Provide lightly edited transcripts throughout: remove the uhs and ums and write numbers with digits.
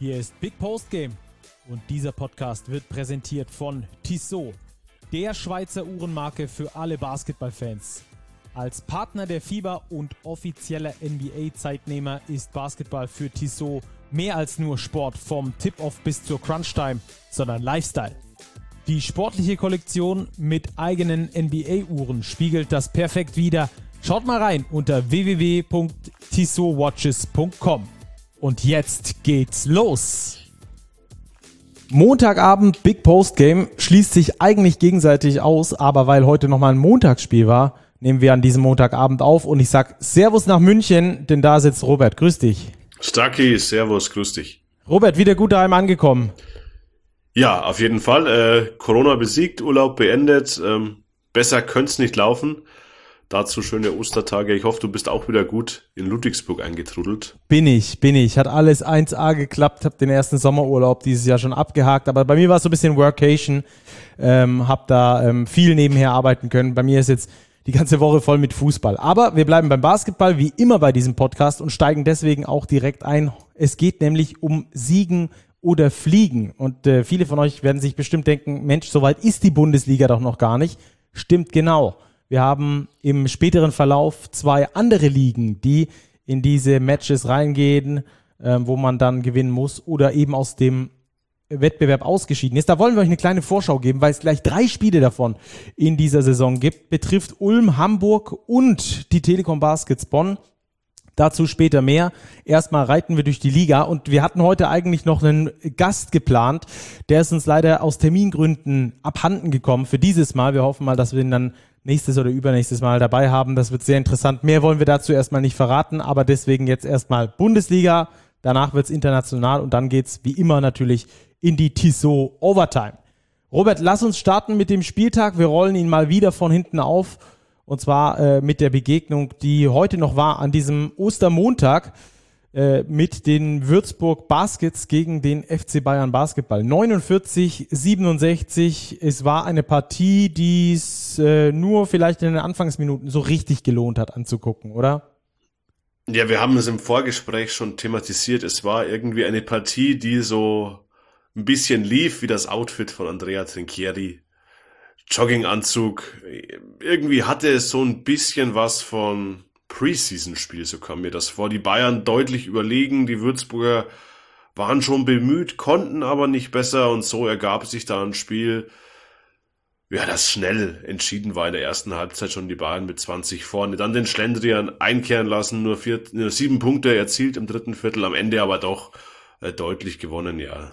Hier ist Big Post Game und dieser Podcast wird präsentiert von Tissot, der Schweizer Uhrenmarke für alle Basketballfans. Als Partner der FIBA und offizieller NBA-Zeitnehmer ist Basketball für Tissot mehr als nur Sport vom Tip-Off bis zur Crunch-Time, sondern Lifestyle. Die sportliche Kollektion mit eigenen NBA-Uhren spiegelt das perfekt wider. Schaut mal rein unter www.tissotwatches.com. Und jetzt geht's los! Montagabend Big Post Game schließt sich eigentlich gegenseitig aus, aber weil heute nochmal ein Montagsspiel war, nehmen wir an diesem Montagabend auf und ich sag Servus nach München, denn da sitzt Robert. Grüß dich. Stacki, Servus, grüß dich. Robert, wieder gut daheim angekommen. Ja, auf jeden Fall. Corona besiegt, Urlaub beendet. Besser könnte es nicht laufen. Dazu schöne Ostertage. Ich hoffe, du bist auch wieder gut in Ludwigsburg eingetrudelt. Bin ich. Hat alles 1A geklappt, habe den ersten Sommerurlaub dieses Jahr schon abgehakt, aber bei mir war es so ein bisschen Workation. Hab da viel nebenher arbeiten können. Bei mir ist jetzt die ganze Woche voll mit Fußball. Aber wir bleiben beim Basketball, wie immer bei diesem Podcast und steigen deswegen auch direkt ein. Es geht nämlich um Siegen oder Fliegen. Und viele von euch werden sich bestimmt denken, Mensch, so weit ist die Bundesliga doch noch gar nicht. Stimmt genau. Wir haben im späteren Verlauf zwei andere Ligen, die in diese Matches reingehen, wo man dann gewinnen muss oder eben aus dem Wettbewerb ausgeschieden ist. Da wollen wir euch eine kleine Vorschau geben, weil es gleich 3 Spiele davon in dieser Saison gibt. Betrifft Ulm, Hamburg und die Telekom Baskets Bonn. Dazu später mehr. Erstmal reiten wir durch die Liga und wir hatten heute eigentlich noch einen Gast geplant. Der ist uns leider aus Termingründen abhanden gekommen für dieses Mal. Wir hoffen mal, dass wir ihn dann nächstes oder übernächstes Mal dabei haben. Das wird sehr interessant. Mehr wollen wir dazu erstmal nicht verraten, aber deswegen jetzt erstmal Bundesliga. Danach wird's international und dann geht's wie immer natürlich in die Tissot Overtime. Robert, lass uns starten mit dem Spieltag. Wir rollen ihn mal wieder von hinten auf. Und zwar mit der Begegnung, die heute noch war, an diesem Ostermontag mit den Würzburg Baskets gegen den FC Bayern Basketball. 49-67. Es war eine Partie, die es nur vielleicht in den Anfangsminuten so richtig gelohnt hat anzugucken, oder? Ja, wir haben es im Vorgespräch schon thematisiert. Es war irgendwie eine Partie, die so ein bisschen lief wie das Outfit von Andrea Trinchieri. Jogginganzug, irgendwie hatte es so ein bisschen was von Preseason-Spiel, so kam mir das vor. Die Bayern deutlich überlegen, die Würzburger waren schon bemüht, konnten aber nicht besser und so ergab sich da ein Spiel, ja, das schnell entschieden war in der ersten Halbzeit schon die Bayern mit 20 vorne. Dann den Schlendrian einkehren lassen, nur 7 Punkte erzielt im dritten Viertel, am Ende aber doch deutlich gewonnen, ja,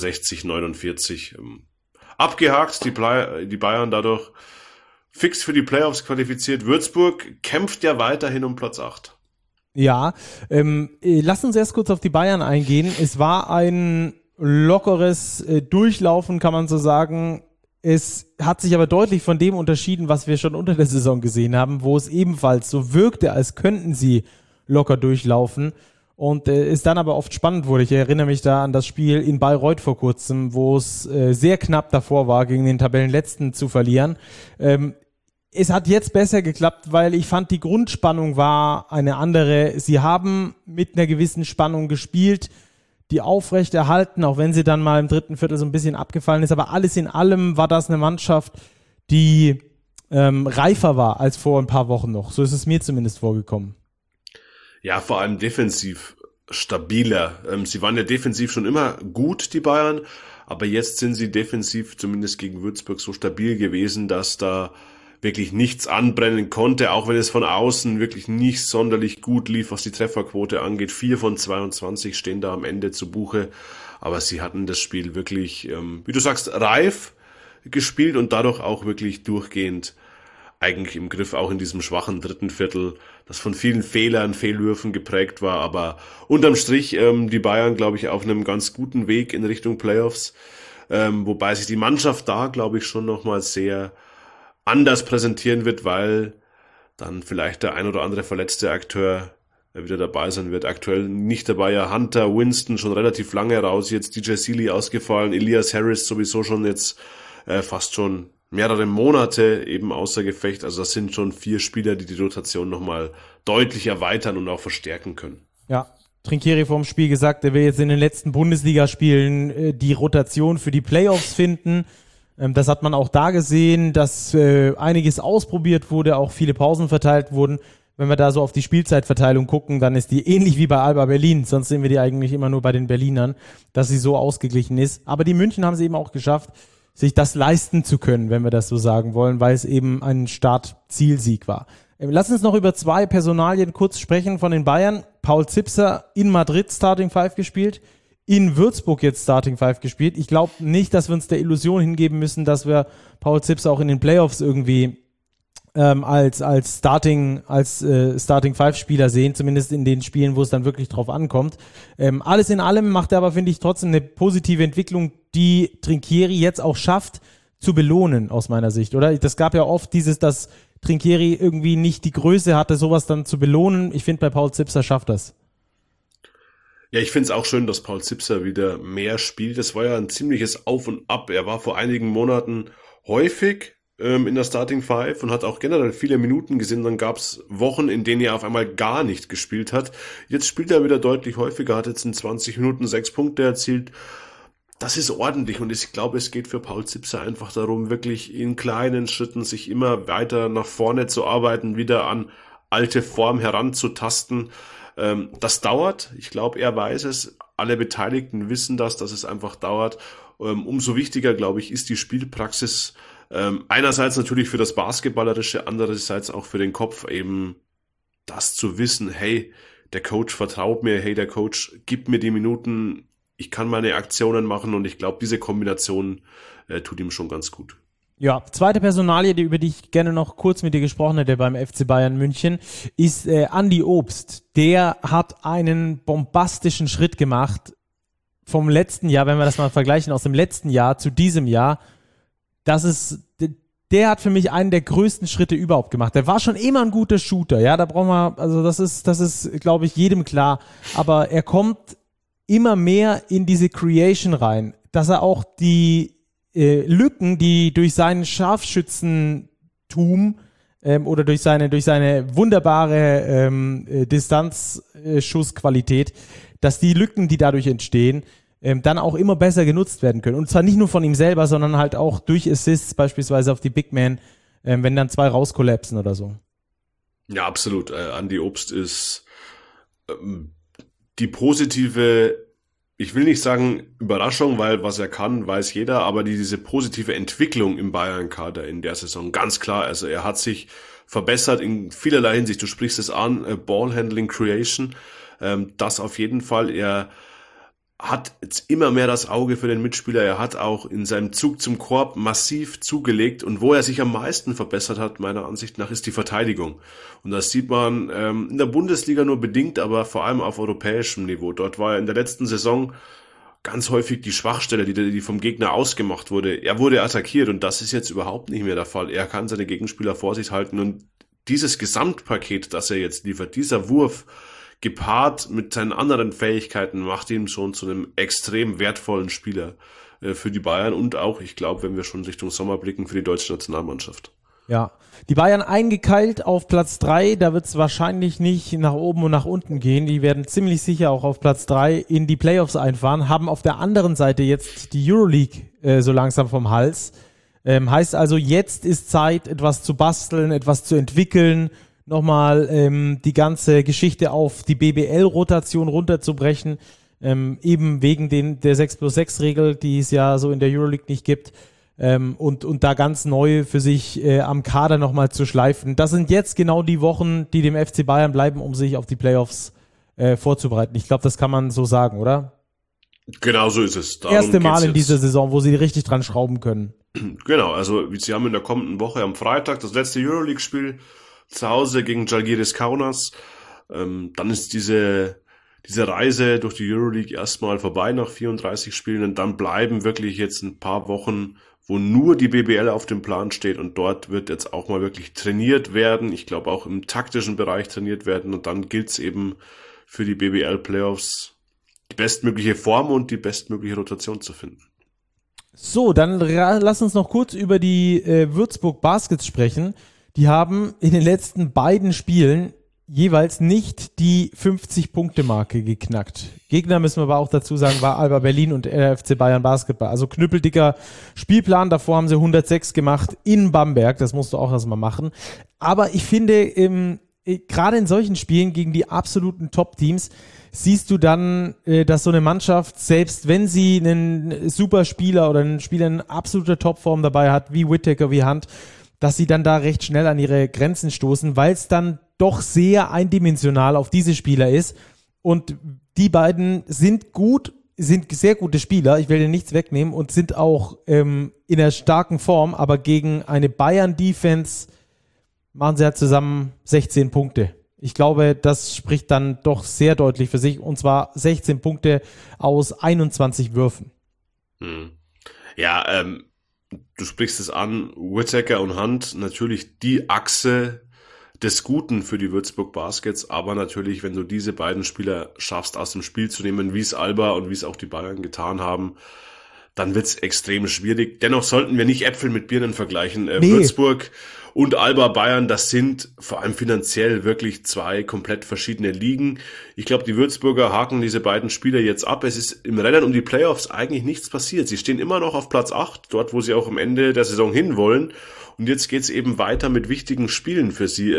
67-49. Abgehakt, die Bayern dadurch fix für die Playoffs qualifiziert. Würzburg kämpft ja weiterhin um Platz 8. Ja, lass uns erst kurz auf die Bayern eingehen. Es war ein lockeres Durchlaufen, kann man so sagen. Es hat sich aber deutlich von dem unterschieden, was wir schon unter der Saison gesehen haben, wo es ebenfalls so wirkte, als könnten sie locker durchlaufen. Und es dann aber oft spannend wurde. Ich erinnere mich da an das Spiel in Bayreuth vor kurzem, wo es sehr knapp davor war, gegen den Tabellenletzten zu verlieren. Es hat jetzt besser geklappt, weil ich fand, die Grundspannung war eine andere. Sie haben mit einer gewissen Spannung gespielt, die aufrechterhalten, auch wenn sie dann mal im dritten Viertel so ein bisschen abgefallen ist. Aber alles in allem war das eine Mannschaft, die reifer war als vor ein paar Wochen noch. So ist es mir zumindest vorgekommen. Ja, vor allem defensiv stabiler. Sie waren ja defensiv schon immer gut, die Bayern, aber jetzt sind sie defensiv zumindest gegen Würzburg so stabil gewesen, dass da wirklich nichts anbrennen konnte, auch wenn es von außen wirklich nicht sonderlich gut lief, was die Trefferquote angeht. 4 von 22 stehen da am Ende zu Buche, aber sie hatten das Spiel wirklich, wie du sagst, reif gespielt und dadurch auch wirklich durchgehend eigentlich im Griff, auch in diesem schwachen dritten Viertel, das von vielen Fehlern, Fehlwürfen geprägt war, aber unterm Strich die Bayern, glaube ich, auf einem ganz guten Weg in Richtung Playoffs, wobei sich die Mannschaft da, glaube ich, schon nochmal sehr anders präsentieren wird, weil dann vielleicht der ein oder andere verletzte Akteur wieder dabei sein wird. Aktuell nicht dabei, ja, Hunter, Winston schon relativ lange raus, jetzt DJ Sealy ausgefallen, Elias Harris sowieso schon jetzt fast schon mehrere Monate eben außer Gefecht. Also das sind schon 4 Spieler, die die Rotation nochmal deutlich erweitern und auch verstärken können. Ja, Trinkieri vorm Spiel gesagt, er will jetzt in den letzten Bundesligaspielen die Rotation für die Playoffs finden. Das hat man auch da gesehen, dass einiges ausprobiert wurde, auch viele Pausen verteilt wurden. Wenn wir da so auf die Spielzeitverteilung gucken, dann ist die ähnlich wie bei Alba Berlin. Sonst sehen wir die eigentlich immer nur bei den Berlinern, dass sie so ausgeglichen ist. Aber die München haben es eben auch geschafft, sich das leisten zu können, wenn wir das so sagen wollen, weil es eben ein Start-Zielsieg war. Lass uns noch über 2 Personalien kurz sprechen von den Bayern. Paul Zipser in Madrid Starting 5 gespielt, in Würzburg jetzt Starting 5 gespielt. Ich glaube nicht, dass wir uns der Illusion hingeben müssen, dass wir Paul Zipser auch in den Playoffs irgendwie als Starting 5 Spieler sehen, zumindest in den Spielen, wo es dann wirklich drauf ankommt. Alles in allem macht er aber, finde ich, trotzdem eine positive Entwicklung, die Trinkieri jetzt auch schafft, zu belohnen, aus meiner Sicht, oder? Das gab ja oft dass Trinkieri irgendwie nicht die Größe hatte, sowas dann zu belohnen. Ich finde, bei Paul Zipser schafft das. Ja, ich finde es auch schön, dass Paul Zipser wieder mehr spielt. Das war ja ein ziemliches Auf und Ab. Er war vor einigen Monaten häufig in der Starting Five und hat auch generell viele Minuten gesehen. Dann gab es Wochen, in denen er auf einmal gar nicht gespielt hat. Jetzt spielt er wieder deutlich häufiger, hat jetzt in 20 Minuten 6 Punkte erzielt. Das ist ordentlich und ich glaube, es geht für Paul Zipser einfach darum, wirklich in kleinen Schritten sich immer weiter nach vorne zu arbeiten, wieder an alte Form heranzutasten. Das dauert. Ich glaube, er weiß es. Alle Beteiligten wissen dass es einfach dauert. Umso wichtiger, glaube ich, ist die Spielpraxis. Einerseits natürlich für das Basketballerische, andererseits auch für den Kopf eben das zu wissen, hey, der Coach vertraut mir, hey, der Coach gibt mir die Minuten, ich kann meine Aktionen machen und ich glaube, diese Kombination tut ihm schon ganz gut. Ja, zweite Personalie, über die ich gerne noch kurz mit dir gesprochen hätte beim FC Bayern München, ist Andi Obst. Der hat einen bombastischen Schritt gemacht vom letzten Jahr, wenn wir das mal vergleichen, aus dem letzten Jahr zu diesem Jahr. Der hat für mich einen der größten Schritte überhaupt gemacht. Der war schon immer ein guter Shooter, ja, da brauchen wir, also das ist, glaube ich, jedem klar. Aber er kommt immer mehr in diese Creation rein, dass er auch die Lücken, die durch seinen Scharfschützentum oder durch seine wunderbare Distanzschussqualität, dass die Lücken, die dadurch entstehen, dann auch immer besser genutzt werden können. Und zwar nicht nur von ihm selber, sondern halt auch durch Assists, beispielsweise auf die Big Man, wenn dann 2 rauskollapsen oder so. Ja, absolut. Andi Obst ist die positive, ich will nicht sagen Überraschung, weil was er kann, weiß jeder, aber diese positive Entwicklung im Bayern-Kader in der Saison, ganz klar. Also er hat sich verbessert in vielerlei Hinsicht. Du sprichst es an, Ballhandling, Creation, das auf jeden Fall. Er hat jetzt immer mehr das Auge für den Mitspieler. Er hat auch in seinem Zug zum Korb massiv zugelegt. Und wo er sich am meisten verbessert hat, meiner Ansicht nach, ist die Verteidigung. Und das sieht man in der Bundesliga nur bedingt, aber vor allem auf europäischem Niveau. Dort war er in der letzten Saison ganz häufig die Schwachstelle, die vom Gegner ausgemacht wurde. Er wurde attackiert und das ist jetzt überhaupt nicht mehr der Fall. Er kann seine Gegenspieler vor sich halten und dieses Gesamtpaket, das er jetzt liefert, dieser Wurf, gepaart mit seinen anderen Fähigkeiten, macht ihn schon zu einem extrem wertvollen Spieler für die Bayern und auch, ich glaube, wenn wir schon Richtung Sommer blicken, für die deutsche Nationalmannschaft. Ja, die Bayern eingekeilt auf Platz 3, da wird es wahrscheinlich nicht nach oben und nach unten gehen. Die werden ziemlich sicher auch auf Platz 3 in die Playoffs einfahren, haben auf der anderen Seite jetzt die Euroleague so langsam vom Hals. Heißt also, jetzt ist Zeit, etwas zu basteln, etwas zu entwickeln, nochmal die ganze Geschichte auf die BBL-Rotation runterzubrechen, eben wegen der 6+6-Regel, die es ja so in der Euroleague nicht gibt, und da ganz neu für sich am Kader nochmal zu schleifen. Das sind jetzt genau die Wochen, die dem FC Bayern bleiben, um sich auf die Playoffs vorzubereiten. Ich glaube, das kann man so sagen, oder? Genau so ist es. Darum erste Mal in dieser Saison, wo sie richtig dran schrauben können. Genau, also sie haben in der kommenden Woche am Freitag das letzte Euroleague-Spiel zu Hause gegen Žalgiris Kaunas. Dann ist diese Reise durch die Euroleague erstmal vorbei nach 34 Spielen und dann bleiben wirklich jetzt ein paar Wochen, wo nur die BBL auf dem Plan steht und dort wird jetzt auch mal wirklich trainiert werden. Ich glaube auch im taktischen Bereich trainiert werden und dann gilt es eben für die BBL-Playoffs die bestmögliche Form und die bestmögliche Rotation zu finden. So, dann lass uns noch kurz über die Würzburg Baskets sprechen. Die haben in den letzten beiden Spielen jeweils nicht die 50-Punkte-Marke geknackt. Gegner, müssen wir aber auch dazu sagen, war Alba Berlin und FC Bayern Basketball. Also knüppeldicker Spielplan. Davor haben sie 106 gemacht in Bamberg. Das musst du auch erstmal machen. Aber ich finde, gerade in solchen Spielen gegen die absoluten Top-Teams siehst du dann, dass so eine Mannschaft, selbst wenn sie einen super Spieler oder einen Spieler in absoluter Topform dabei hat, wie Whittaker, wie Hunt, dass sie dann da recht schnell an ihre Grenzen stoßen, weil es dann doch sehr eindimensional auf diese Spieler ist. Und die beiden sind gut, sind sehr gute Spieler, ich will dir nichts wegnehmen, und sind auch in einer starken Form, aber gegen eine Bayern-Defense machen sie ja zusammen 16 Punkte. Ich glaube, das spricht dann doch sehr deutlich für sich, und zwar 16 Punkte aus 21 Würfen. Ja, du sprichst es an, Whittaker und Hunt, natürlich die Achse des Guten für die Würzburg Baskets, aber natürlich, wenn du diese beiden Spieler schaffst, aus dem Spiel zu nehmen, wie es Alba und wie es auch die Bayern getan haben, dann wird's extrem schwierig. Dennoch sollten wir nicht Äpfel mit Birnen vergleichen. Nee. Würzburg und Alba Bayern, das sind vor allem finanziell wirklich zwei komplett verschiedene Ligen. Ich glaube, die Würzburger haken diese beiden Spieler jetzt ab. Es ist im Rennen um die Playoffs eigentlich nichts passiert. Sie stehen immer noch auf Platz 8, dort, wo sie auch am Ende der Saison hinwollen. Und jetzt geht's eben weiter mit wichtigen Spielen für sie.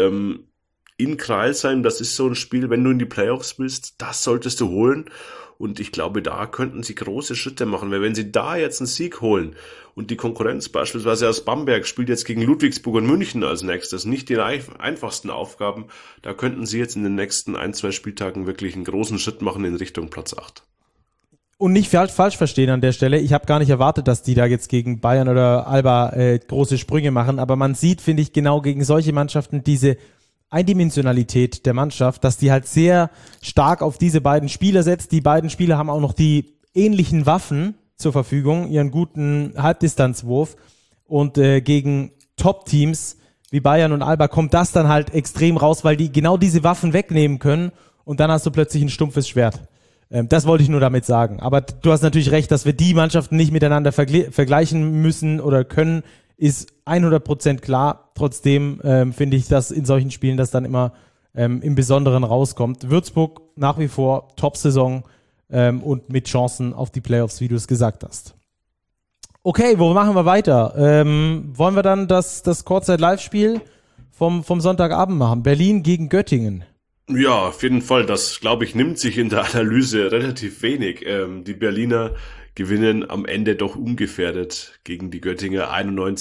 In Crailsheim, das ist so ein Spiel, wenn du in die Playoffs willst, das solltest du holen. Und ich glaube, da könnten sie große Schritte machen, weil wenn sie da jetzt einen Sieg holen und die Konkurrenz beispielsweise aus Bamberg spielt jetzt gegen Ludwigsburg und München als nächstes, nicht die einfachsten Aufgaben, da könnten sie jetzt in den nächsten 1-2 Spieltagen wirklich einen großen Schritt machen in Richtung Platz 8. Und nicht falsch verstehen an der Stelle, ich habe gar nicht erwartet, dass die da jetzt gegen Bayern oder Alba große Sprünge machen, aber man sieht, finde ich, genau gegen solche Mannschaften diese Eindimensionalität der Mannschaft, dass die halt sehr stark auf diese beiden Spieler setzt. Die beiden Spieler haben auch noch die ähnlichen Waffen zur Verfügung, ihren guten Halbdistanzwurf, und gegen Top-Teams wie Bayern und Alba kommt das dann halt extrem raus, weil die genau diese Waffen wegnehmen können, und dann hast du plötzlich ein stumpfes Schwert. Das wollte ich nur damit sagen. Aber du hast natürlich recht, dass wir die Mannschaften nicht miteinander vergleichen müssen oder können, ist 100% klar. Trotzdem finde ich, dass in solchen Spielen das dann immer im Besonderen rauskommt. Würzburg nach wie vor Top-Saison und mit Chancen auf die Playoffs, wie du es gesagt hast. Okay, wo machen wir weiter? Wollen wir dann das Kurzzeit-Live-Spiel vom Sonntagabend machen? Berlin gegen Göttingen. Ja, auf jeden Fall. Das, glaube ich, nimmt sich in der Analyse relativ wenig. Die Berliner gewinnen am Ende doch ungefährdet gegen die Göttinger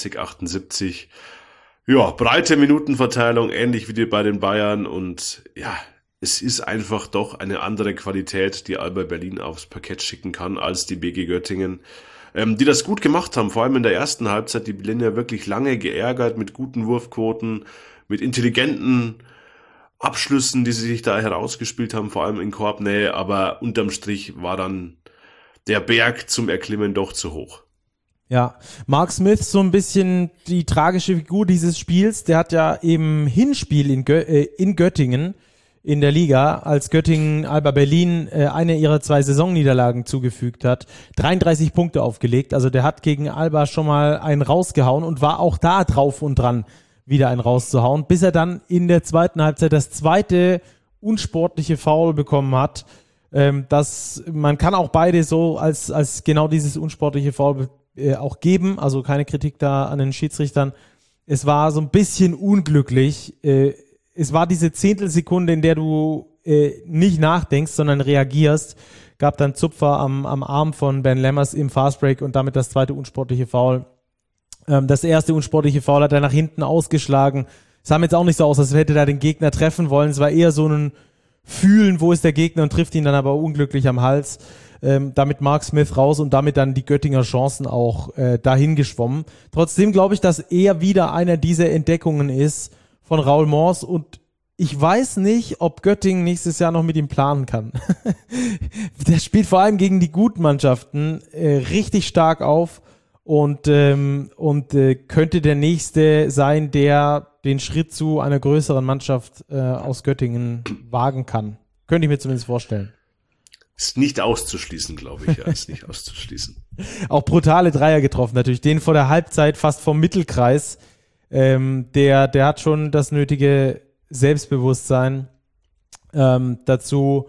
91-78. Ja, breite Minutenverteilung, ähnlich wie bei den Bayern, und ja, es ist einfach doch eine andere Qualität, die Alba Berlin aufs Parkett schicken kann, als die BG Göttingen, die das gut gemacht haben, vor allem in der ersten Halbzeit. Die Berliner wirklich lange geärgert mit guten Wurfquoten, mit intelligenten Abschlüssen, die sie sich da herausgespielt haben, vor allem in Korbnähe, aber unterm Strich war dann der Berg zum Erklimmen doch zu hoch. Ja, Mark Smith, so ein bisschen die tragische Figur dieses Spiels, der hat ja im Hinspiel in Göttingen in der Liga, als Göttingen Alba Berlin eine ihrer 2 Saisonniederlagen zugefügt hat, 33 Punkte aufgelegt. Also der hat gegen Alba schon mal einen rausgehauen und war auch da drauf und dran, wieder einen rauszuhauen, bis er dann in der zweiten Halbzeit das zweite unsportliche Foul bekommen hat. Man kann auch beide so als genau dieses unsportliche Foul auch geben, also keine Kritik da an den Schiedsrichtern. Es war so ein bisschen unglücklich. Es war diese Zehntelsekunde, in der du nicht nachdenkst, sondern reagierst. Gab dann Zupfer am Arm von Ben Lammers im Fastbreak und damit das zweite unsportliche Foul. Das erste unsportliche Foul hat er nach hinten ausgeschlagen. Es sah jetzt auch nicht so aus, als hätte er den Gegner treffen wollen. Es war eher so ein Fühlen, wo ist der Gegner, und trifft ihn dann aber unglücklich am Hals. Damit Mark Smith raus und damit dann die Göttinger Chancen auch dahin geschwommen. Trotzdem glaube ich, dass er wieder einer dieser Entdeckungen ist von Raul Mors, und ich weiß nicht, ob Göttingen nächstes Jahr noch mit ihm planen kann. Der spielt vor allem gegen die guten Mannschaften richtig stark auf und könnte der Nächste sein, der den Schritt zu einer größeren Mannschaft aus Göttingen wagen kann. Könnte ich mir zumindest vorstellen. Ist nicht auszuschließen, glaube ich. Ja, ist nicht auszuschließen. Auch brutale Dreier getroffen natürlich. Den vor der Halbzeit fast vom Mittelkreis. Der hat schon das nötige Selbstbewusstsein. Dazu,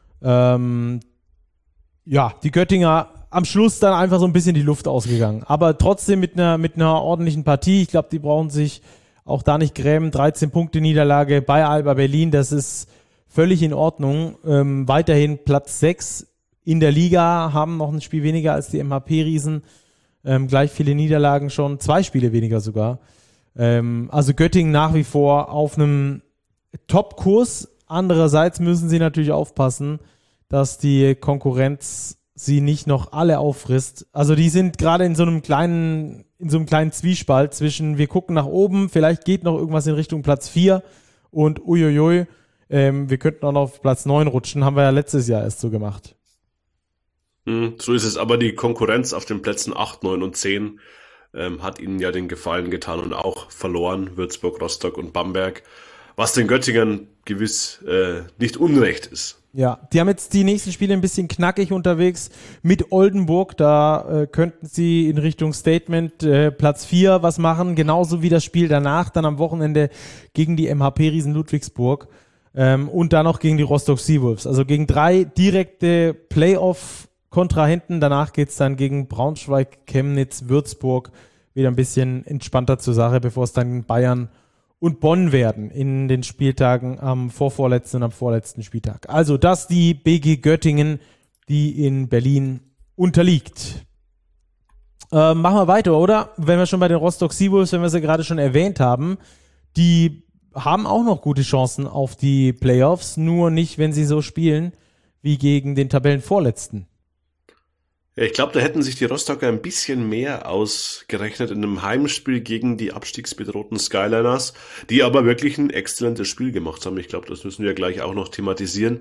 die Göttinger am Schluss dann einfach so ein bisschen die Luft ausgegangen. Aber trotzdem mit einer ordentlichen Partie. Ich glaube, die brauchen sich auch da nicht grämen. 13 Punkte Niederlage bei Alba Berlin, das ist völlig in Ordnung. Weiterhin Platz 6 in der Liga, haben noch ein Spiel weniger als die MHP-Riesen. Gleich viele Niederlagen schon, 2 Spiele weniger sogar. Also Göttingen nach wie vor auf einem Top-Kurs. Andererseits müssen sie natürlich aufpassen, dass die Konkurrenz sie nicht noch alle auffrisst. Also die sind gerade in so einem kleinen Zwiespalt zwischen wir gucken nach oben, vielleicht geht noch irgendwas in Richtung Platz 4 und uiuiui, wir könnten auch noch auf Platz 9 rutschen, haben wir ja letztes Jahr erst so gemacht. So ist es, aber die Konkurrenz auf den Plätzen 8, 9 und 10 hat ihnen ja den Gefallen getan und auch verloren, Würzburg, Rostock und Bamberg, was den Göttingern gewiss nicht unrecht ist. Ja, die haben jetzt die nächsten Spiele ein bisschen knackig unterwegs mit Oldenburg. Da könnten sie in Richtung Statement Platz 4 was machen, genauso wie das Spiel danach, dann am Wochenende gegen die MHP-Riesen Ludwigsburg und dann noch gegen die Rostock Seawolves. Also gegen 3 direkte Playoff-Kontrahenten. Danach geht's dann gegen Braunschweig, Chemnitz, Würzburg wieder ein bisschen entspannter zur Sache, bevor es dann Bayern und Bonn werden in den Spieltagen am vorvorletzten und am vorletzten Spieltag. Also das die BG Göttingen, die in Berlin unterliegt. Machen wir weiter, oder? Wenn wir schon bei den Rostock Seawolves, wenn wir sie gerade schon erwähnt haben, die haben auch noch gute Chancen auf die Playoffs, nur nicht, wenn sie so spielen wie gegen den Tabellenvorletzten. Ja, ich glaube, da hätten sich die Rostocker ein bisschen mehr ausgerechnet in einem Heimspiel gegen die abstiegsbedrohten Skyliners, die aber wirklich ein exzellentes Spiel gemacht haben. Ich glaube, das müssen wir gleich auch noch thematisieren.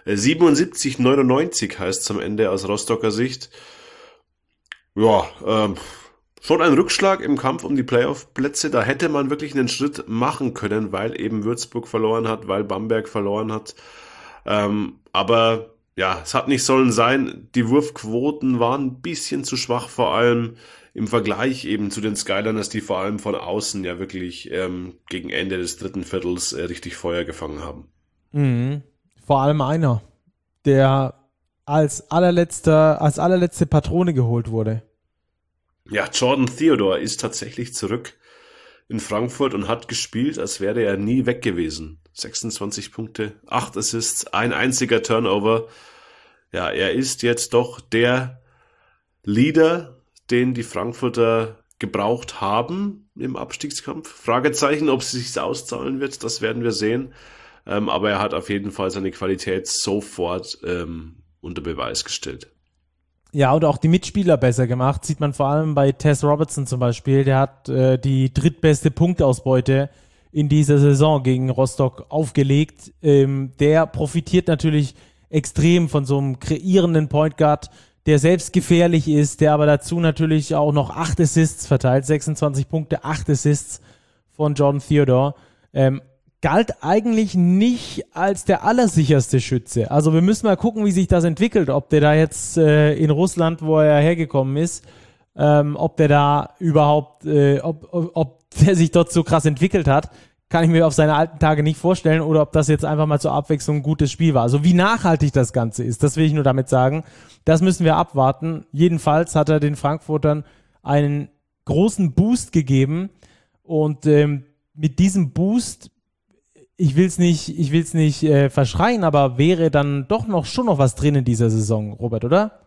77-99 heißt es am Ende aus Rostocker Sicht. Ja, schon ein Rückschlag im Kampf um die Playoff-Plätze. Da hätte man wirklich einen Schritt machen können, weil eben Würzburg verloren hat, weil Bamberg verloren hat. Aber ja, es hat nicht sollen sein. Die Wurfquoten waren ein bisschen zu schwach, vor allem im Vergleich eben zu den Skyliners, die vor allem von außen ja wirklich gegen Ende des dritten Viertels richtig Feuer gefangen haben. Mhm. Vor allem einer, der als allerletzte Patrone geholt wurde. Ja, Jordan Theodore ist tatsächlich zurück in Frankfurt und hat gespielt, als wäre er nie weg gewesen. 26 Punkte, 8 Assists, ein einziger Turnover. Ja, er ist jetzt doch der Leader, den die Frankfurter gebraucht haben im Abstiegskampf. Fragezeichen, ob es sich auszahlen wird, das werden wir sehen. Aber er hat auf jeden Fall seine Qualität sofort unter Beweis gestellt. Ja, und auch die Mitspieler besser gemacht. Sieht man vor allem bei Tess Robertson zum Beispiel. Der hat die drittbeste Punktausbeute in dieser Saison gegen Rostock aufgelegt. Der profitiert natürlich extrem von so einem kreierenden Point Guard, der selbst gefährlich ist, der aber dazu natürlich auch noch 8 Assists verteilt. 26 Punkte, 8 Assists von Jordan Theodore. Galt eigentlich nicht als der allersicherste Schütze. Also wir müssen mal gucken, wie sich das entwickelt, ob der da jetzt in Russland, wo er hergekommen ist, ob der da überhaupt, ob der sich dort so krass entwickelt hat, kann ich mir auf seine alten Tage nicht vorstellen, oder ob das jetzt einfach mal zur Abwechslung ein gutes Spiel war. Also wie nachhaltig das Ganze ist, das will ich nur damit sagen. Das müssen wir abwarten. Jedenfalls hat er den Frankfurtern einen großen Boost gegeben und mit diesem Boost, ich will's nicht verschreien, aber wäre dann doch schon noch was drin in dieser Saison, Robert, oder?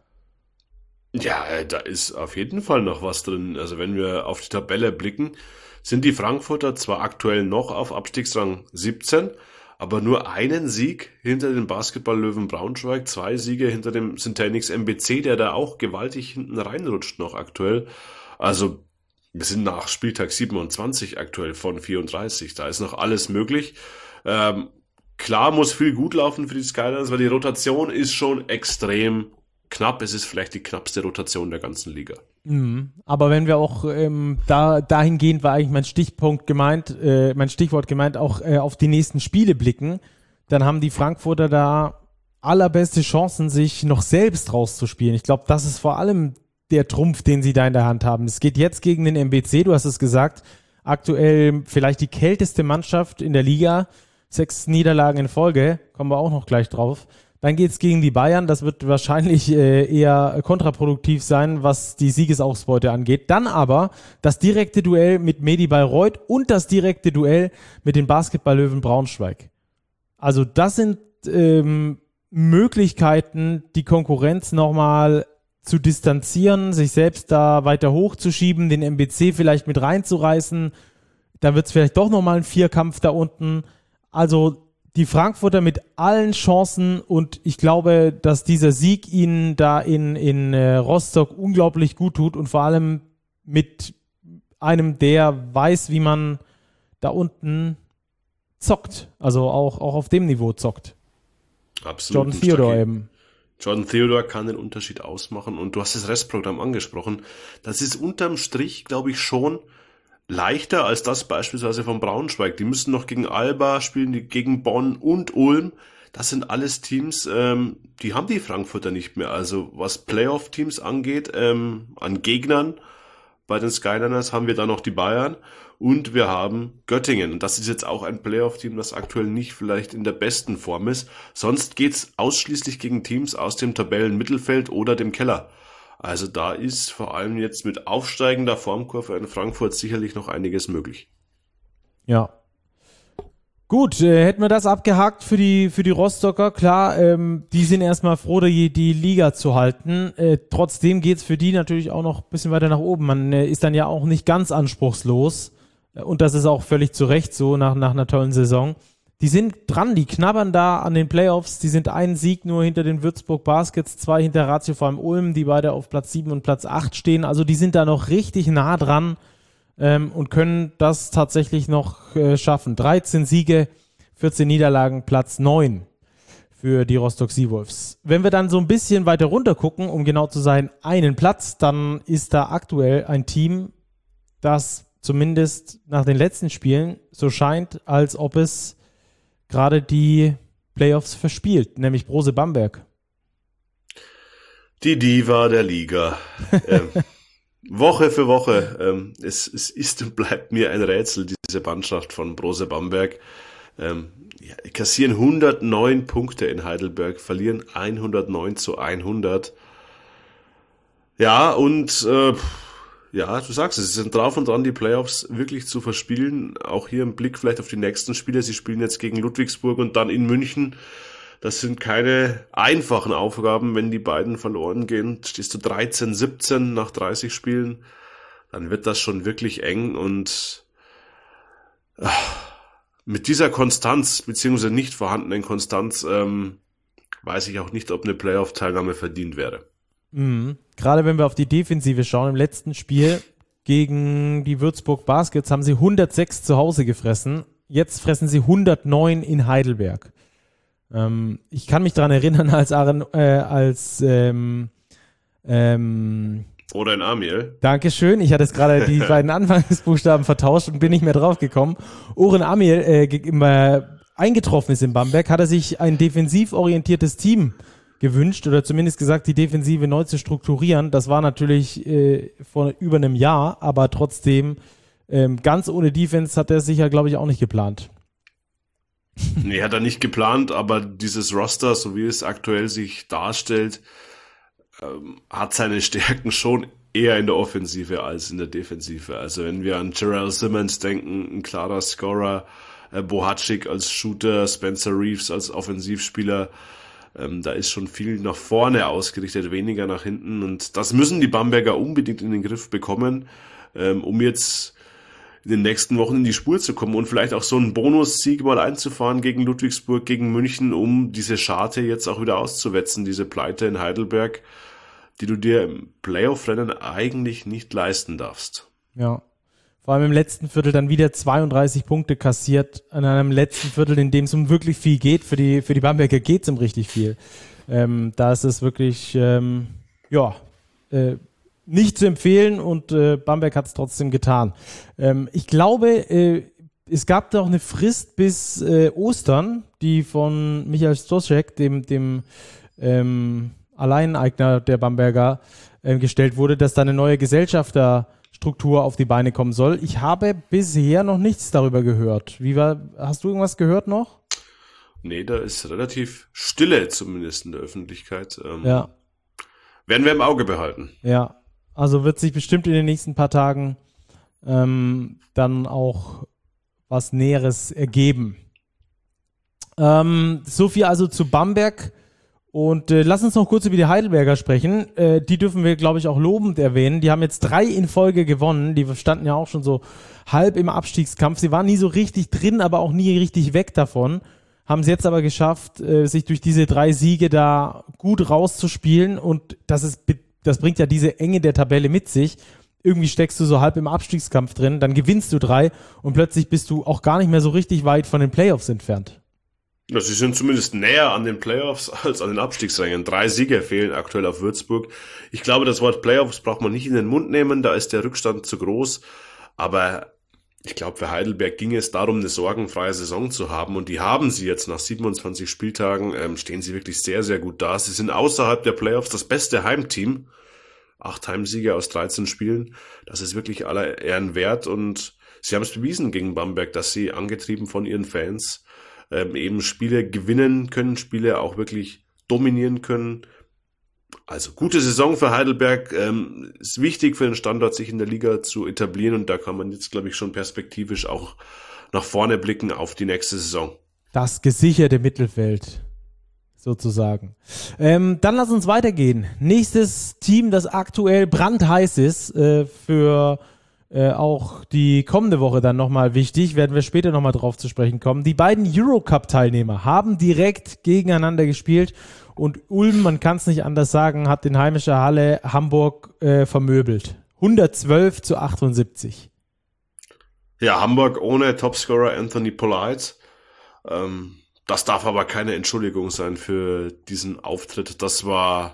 Ja, da ist auf jeden Fall noch was drin. Also wenn wir auf die Tabelle blicken, sind die Frankfurter zwar aktuell noch auf Abstiegsrang 17, aber nur einen Sieg hinter den Basketball-Löwen Braunschweig, 2 Siege hinter dem Syntanix MBC, der da auch gewaltig hinten reinrutscht noch aktuell. Also wir sind nach Spieltag 27 aktuell von 34, da ist noch alles möglich. Klar muss viel gut laufen für die Skyliners, weil die Rotation ist schon extrem knapp. Es ist vielleicht die knappste Rotation der ganzen Liga. Aber wenn wir auch dahingehend war eigentlich mein Stichwort gemeint, auch auf die nächsten Spiele blicken, dann haben die Frankfurter da allerbeste Chancen, sich noch selbst rauszuspielen. Ich glaube, das ist vor allem der Trumpf, den sie da in der Hand haben. Es geht jetzt gegen den MBC, du hast es gesagt, aktuell vielleicht die kälteste Mannschaft in der Liga. 6 Niederlagen in Folge, kommen wir auch noch gleich drauf. Dann geht's gegen die Bayern, das wird wahrscheinlich eher kontraproduktiv sein, was die Siegesausbeute angeht. Dann aber das direkte Duell mit Medi Bayreuth und das direkte Duell mit den Basketball-Löwen Braunschweig. Also das sind Möglichkeiten, die Konkurrenz nochmal zu distanzieren, sich selbst da weiter hochzuschieben, den MBC vielleicht mit reinzureißen. Dann wird's vielleicht doch nochmal ein Vierkampf da unten. Also die Frankfurter mit allen Chancen und ich glaube, dass dieser Sieg ihnen da in Rostock unglaublich gut tut und vor allem mit einem, der weiß, wie man da unten zockt, also auch auf dem Niveau zockt. Absolut. Jordan Theodore eben. Jordan Theodore kann den Unterschied ausmachen und du hast das Restprogramm angesprochen. Das ist unterm Strich, glaube ich, schon leichter als das beispielsweise von Braunschweig. Die müssen noch gegen Alba spielen, gegen Bonn und Ulm. Das sind alles Teams, die haben die Frankfurter nicht mehr. Also was Playoff-Teams angeht, an Gegnern bei den Skyliners haben wir da noch die Bayern und wir haben Göttingen. Und das ist jetzt auch ein Playoff-Team, das aktuell nicht vielleicht in der besten Form ist. Sonst geht's ausschließlich gegen Teams aus dem Tabellenmittelfeld oder dem Keller. Also da ist vor allem jetzt mit aufsteigender Formkurve in Frankfurt sicherlich noch einiges möglich. Ja. Gut, hätten wir das abgehakt für die Rostocker. Klar, die sind erstmal froh, die Liga zu halten. Trotzdem geht's für die natürlich auch noch ein bisschen weiter nach oben. Man ist dann ja auch nicht ganz anspruchslos. Und das ist auch völlig zu Recht so nach einer tollen Saison. Die sind dran, die knabbern da an den Playoffs. Die sind einen Sieg nur hinter den Würzburg Baskets, 2 hinter Ratio vor allem Ulm, die beide auf Platz 7 und Platz 8 stehen. Also die sind da noch richtig nah dran und können das tatsächlich noch schaffen. 13 Siege, 14 Niederlagen, Platz 9 für die Rostock Seawolves. Wenn wir dann so ein bisschen weiter runter gucken, um genau zu sein, einen Platz, dann ist da aktuell ein Team, das zumindest nach den letzten Spielen so scheint, als ob es gerade die Playoffs verspielt, nämlich Brose Bamberg. Die Diva der Liga. Woche für Woche. Es ist und bleibt mir ein Rätsel, diese Mannschaft von Brose Bamberg. Kassieren 109 Punkte in Heidelberg, verlieren 109-100. Ja, und ja, du sagst es, sie sind drauf und dran, die Playoffs wirklich zu verspielen. Auch hier im Blick vielleicht auf die nächsten Spiele. Sie spielen jetzt gegen Ludwigsburg und dann in München. Das sind keine einfachen Aufgaben, wenn die beiden verloren gehen. Stehst du 13-17 nach 30 Spielen, dann wird das schon wirklich eng. Und mit dieser Konstanz, beziehungsweise nicht vorhandenen Konstanz, weiß ich auch nicht, ob eine Playoff-Teilnahme verdient wäre. Mhm. Gerade wenn wir auf die Defensive schauen, im letzten Spiel gegen die Würzburg Baskets haben sie 106 zu Hause gefressen. Jetzt fressen sie 109 in Heidelberg. Ich kann mich daran erinnern, Oder in Amiel. Dankeschön. Ich hatte es gerade die beiden Anfangsbuchstaben vertauscht und bin nicht mehr drauf gekommen. Oren Amiel eingetroffen ist in Bamberg, hat er sich ein defensiv orientiertes Team gewünscht oder zumindest gesagt, die Defensive neu zu strukturieren. Das war natürlich vor über einem Jahr, aber trotzdem ganz ohne Defense hat er sicher, glaube ich, auch nicht geplant. Nee, hat er nicht geplant, aber dieses Roster, so wie es aktuell sich darstellt, hat seine Stärken schon eher in der Offensive als in der Defensive. Also wenn wir an Jarrell Simmons denken, ein klarer Scorer, Bohacic als Shooter, Spencer Reeves als Offensivspieler, da ist schon viel nach vorne ausgerichtet, weniger nach hinten. Und das müssen die Bamberger unbedingt in den Griff bekommen, um jetzt in den nächsten Wochen in die Spur zu kommen und vielleicht auch so einen Bonussieg mal einzufahren gegen Ludwigsburg, gegen München, um diese Scharte jetzt auch wieder auszuwetzen, diese Pleite in Heidelberg, die du dir im Playoff-Rennen eigentlich nicht leisten darfst. Ja, vor allem im letzten Viertel dann wieder 32 Punkte kassiert, an einem letzten Viertel, in dem es um wirklich viel geht. Für die Bamberger geht es um richtig viel. Da ist es wirklich, nicht zu empfehlen und Bamberg hat es trotzdem getan. Ich glaube, es gab da auch eine Frist bis Ostern, die von Michael Stoschek, dem Alleineigner der Bamberger, gestellt wurde, dass da eine neue Gesellschafterstruktur auf die Beine kommen soll. Ich habe bisher noch nichts darüber gehört. Hast du irgendwas gehört noch? Nee, da ist relativ Stille, zumindest in der Öffentlichkeit. Ja. Werden wir im Auge behalten. Ja, also wird sich bestimmt in den nächsten paar Tagen dann auch was Näheres ergeben. So viel also zu Bamberg. Und lass uns noch kurz über die Heidelberger sprechen. Die dürfen wir, glaube ich, auch lobend erwähnen. Die haben jetzt 3 in Folge gewonnen. Die standen ja auch schon so halb im Abstiegskampf. Sie waren nie so richtig drin, aber auch nie richtig weg davon. Haben es jetzt aber geschafft, sich durch diese 3 Siege da gut rauszuspielen. Und das bringt ja diese Enge der Tabelle mit sich. Irgendwie steckst du so halb im Abstiegskampf drin, dann gewinnst du 3 und plötzlich bist du auch gar nicht mehr so richtig weit von den Playoffs entfernt. Ja, sie sind zumindest näher an den Playoffs als an den Abstiegsrängen. 3 Siege fehlen aktuell auf Würzburg. Ich glaube, das Wort Playoffs braucht man nicht in den Mund nehmen, da ist der Rückstand zu groß. Aber ich glaube, für Heidelberg ging es darum, eine sorgenfreie Saison zu haben. Und die haben sie jetzt nach 27 Spieltagen, stehen sie wirklich sehr, sehr gut da. Sie sind außerhalb der Playoffs das beste Heimteam. 8 Heimsiege aus 13 Spielen. Das ist wirklich aller Ehren wert. Und sie haben es bewiesen gegen Bamberg, dass sie angetrieben von ihren Fans eben Spiele gewinnen können, Spiele auch wirklich dominieren können. Also gute Saison für Heidelberg, ist wichtig für den Standort, sich in der Liga zu etablieren und da kann man jetzt, glaube ich, schon perspektivisch auch nach vorne blicken auf die nächste Saison. Das gesicherte Mittelfeld, sozusagen. Dann lass uns weitergehen. Nächstes Team, das aktuell brandheiß ist, für auch die kommende Woche dann nochmal wichtig, werden wir später nochmal drauf zu sprechen kommen. Die beiden Eurocup-Teilnehmer haben direkt gegeneinander gespielt und Ulm, man kann es nicht anders sagen, hat in heimischer Halle Hamburg vermöbelt. 112-78. Ja, Hamburg ohne Topscorer Anthony Polite. Das darf aber keine Entschuldigung sein für diesen Auftritt. Das war...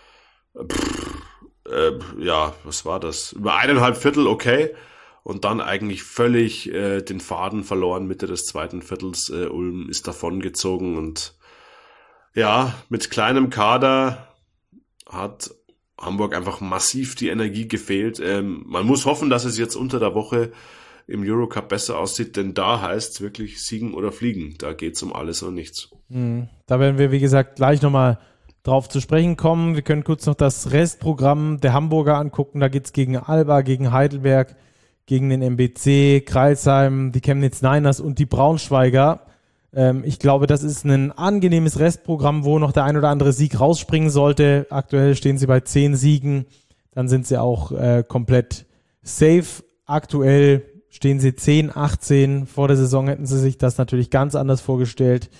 was war das? Über 1,5 Viertel okay und dann eigentlich völlig den Faden verloren Mitte des zweiten Viertels. Ulm ist davongezogen und ja, mit kleinem Kader hat Hamburg einfach massiv die Energie gefehlt. Man muss hoffen, dass es jetzt unter der Woche im Eurocup besser aussieht, denn da heißt es wirklich siegen oder fliegen. Da geht es um alles und nichts. Da werden wir, wie gesagt, gleich nochmal drauf zu sprechen kommen. Wir können kurz noch das Restprogramm der Hamburger angucken. Da geht es gegen Alba, gegen Heidelberg, gegen den MBC, Crailsheim, die Chemnitz Niners und die Braunschweiger. Ich glaube, das ist ein angenehmes Restprogramm, wo noch der ein oder andere Sieg rausspringen sollte. Aktuell stehen sie bei 10 Siegen. Dann sind sie auch komplett safe. Aktuell stehen sie 10-18. Vor der Saison hätten sie sich das natürlich ganz anders vorgestellt.